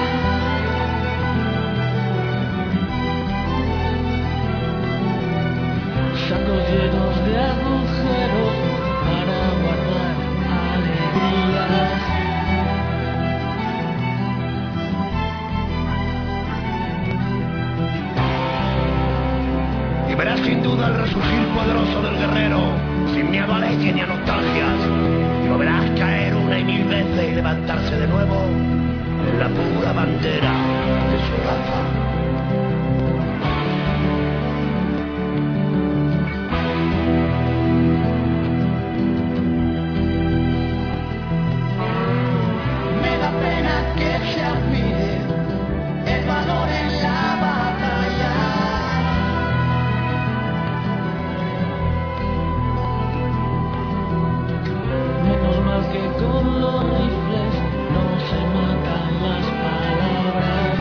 Sacos llenos de agujeros para guardar alegrías. Y verás sin duda el resurgir poderoso del guerrero, sin miedo a leyes ni a nostalgias. Y lo verás caer una y mil veces y levantarse de nuevo en la pura bandera de su raza. Me da pena que se admire el valor en la batalla. Menos mal que con los rifles no se matan las palabras.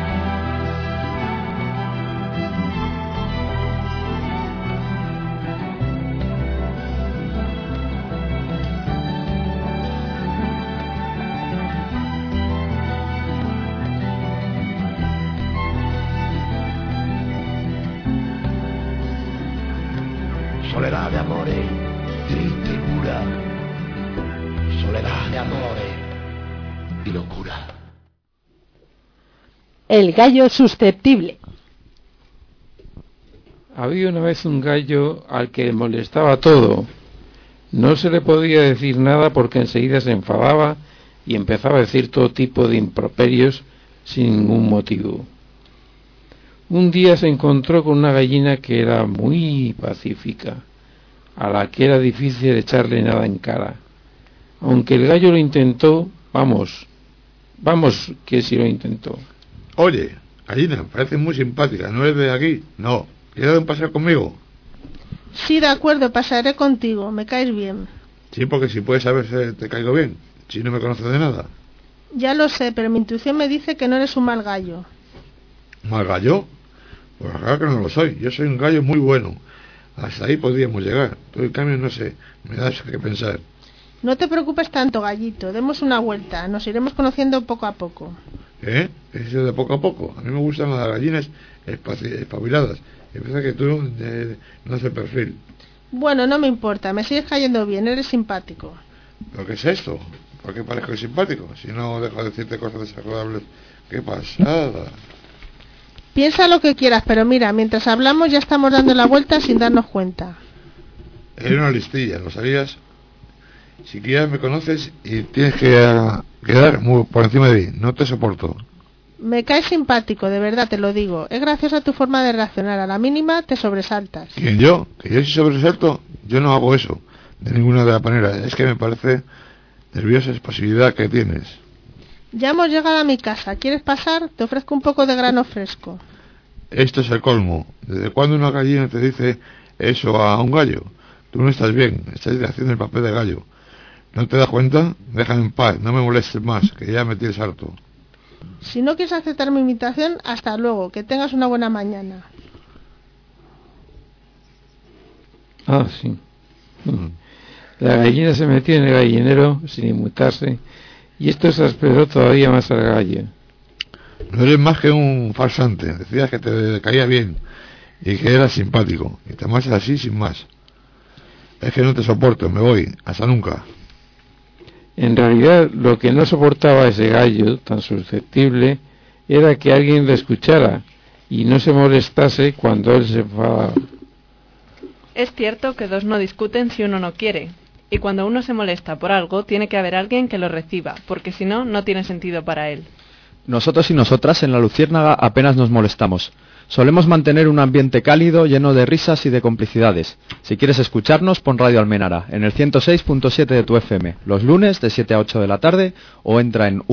Soledad de amores, triste y pura, soledad de amores y locura. El gallo susceptible. Había una vez un gallo al que le molestaba todo. No se le podía decir nada porque enseguida se enfadaba y empezaba a decir todo tipo de improperios sin ningún motivo. Un día se encontró con una gallina que era muy pacífica, a la que era difícil echarle nada en cara. Aunque el gallo lo intentó, vamos que sí lo intentó. Oye, gallina, parece muy simpática, ¿no eres de aquí? No, ¿quieres dar un paseo conmigo? Sí, de acuerdo, pasaré contigo, me caes bien. Sí, porque si puedes saber si te caigo bien, si no me conoces de nada. Ya lo sé, pero mi intuición me dice que no eres un mal gallo. ¿Mal gallo? Pues claro que no lo soy, yo soy un gallo muy bueno. Hasta ahí podríamos llegar. Tú en cambio no sé, me das que pensar. No te preocupes tanto, gallito, demos una vuelta, nos iremos conociendo poco a poco. ¿Eh? Eso de poco a poco. A mí me gustan las gallinas espabiladas. Y parece que tú no haces perfil. Bueno, no me importa, me sigues cayendo bien, eres simpático. ¿Pero qué es esto? ¿Por qué parezco simpático? Si no dejo de decirte cosas desagradables. ¡Qué pasada! Piensa lo que quieras, pero mira, mientras hablamos ya estamos dando la vuelta sin darnos cuenta. Eres una listilla, ¿lo sabías? Si quieres me conoces y tienes que quedar muy por encima de mí. No te soporto. Me caes simpático, de verdad te lo digo. Es graciosa tu forma de reaccionar. A la mínima te sobresaltas. ¿Quién, yo? ¿Que yo sí sobresalto? Yo no hago eso. De ninguna de las maneras. Es que me parece nerviosa esa pasividad que tienes. Ya hemos llegado a mi casa. ¿Quieres pasar? Te ofrezco un poco de grano fresco. Esto es el colmo. ¿Desde cuándo una gallina te dice eso a un gallo? Tú no estás bien. Estás haciendo el papel de gallo. ¿No te das cuenta? Déjame en paz. No me molestes más, que ya me tienes harto. Si no quieres aceptar mi invitación, hasta luego. Que tengas una buena mañana. Ah, sí. La gallina se metió en el gallinero sin inmutarse, y esto se expresó todavía más al gallo. No eres más que un farsante. Decías que te caía bien y que eras simpático, y te amas así sin más. Es que no te soporto, me voy. Hasta nunca. En realidad, lo que no soportaba a ese gallo tan susceptible era que alguien le escuchara y no se molestase cuando él se enfadaba. Es cierto que dos no discuten si uno no quiere, y cuando uno se molesta por algo tiene que haber alguien que lo reciba, porque si no, no tiene sentido para él. Nosotros y nosotras en La Luciérnaga apenas nos molestamos. Solemos mantener un ambiente cálido, lleno de risas y de complicidades. Si quieres escucharnos, pon Radio Almenara, en el 106.7 de tu FM, los lunes de 7 a 8 de la tarde, o entra en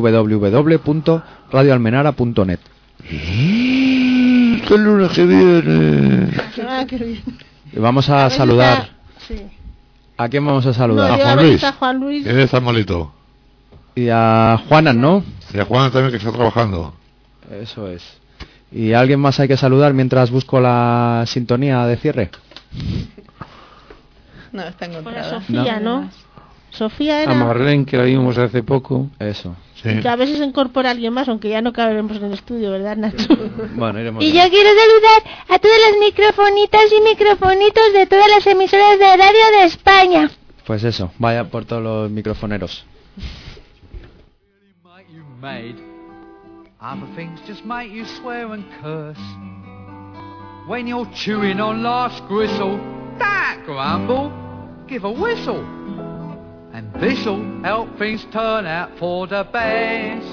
www.radioalmenara.net. ¡Qué lunes que viene! Qué bien. Y vamos a saludar. Sí. ¿A quién vamos a saludar? No, a Juan Luis. Que está malito. Y a Juana, ¿no? Y a Juana también, que está trabajando. Eso es. ¿Y a alguien más hay que saludar mientras busco la sintonía de cierre? No, está encontrada. Para Sofía, ¿no? Sofía era... A Marlene, que la vimos hace poco. Eso. Sí. Y que a veces se incorpora alguien más, aunque ya no caberemos en el estudio, ¿verdad, Nacho? Bueno, iremos. Y yo quiero saludar a todas las microfonitas y microfonitos de todas las emisoras de radio de España. Pues eso, vaya por todos los microfoneros. Other things just make you swear and curse. When you're chewing on life's gristle, don't grumble, give a whistle. And this'll help things turn out for the best.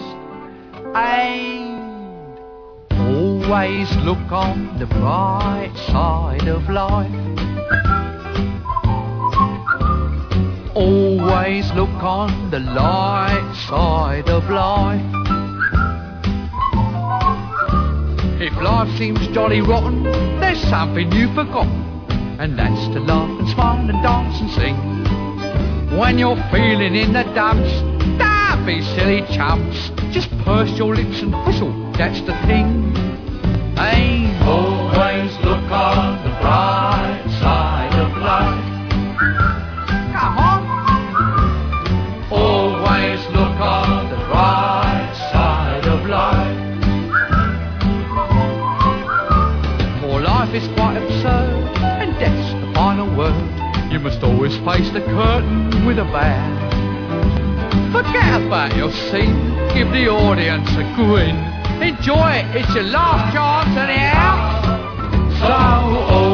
And always look on the bright side of life. Always look on the light side of life. If life seems jolly rotten, there's something you've forgotten, and that's to laugh and smile and dance and sing. When you're feeling in the dumps, don't be silly chumps, just purse your lips and whistle, that's the thing. Hey, always look on the bright side of life. Come on. Always look on the bright side of life. Life is quite absurd, and death's the final word. You must always face the curtain with a bow. Forget about your scene, give the audience a grin. Enjoy it, it's your last chance anyhow. So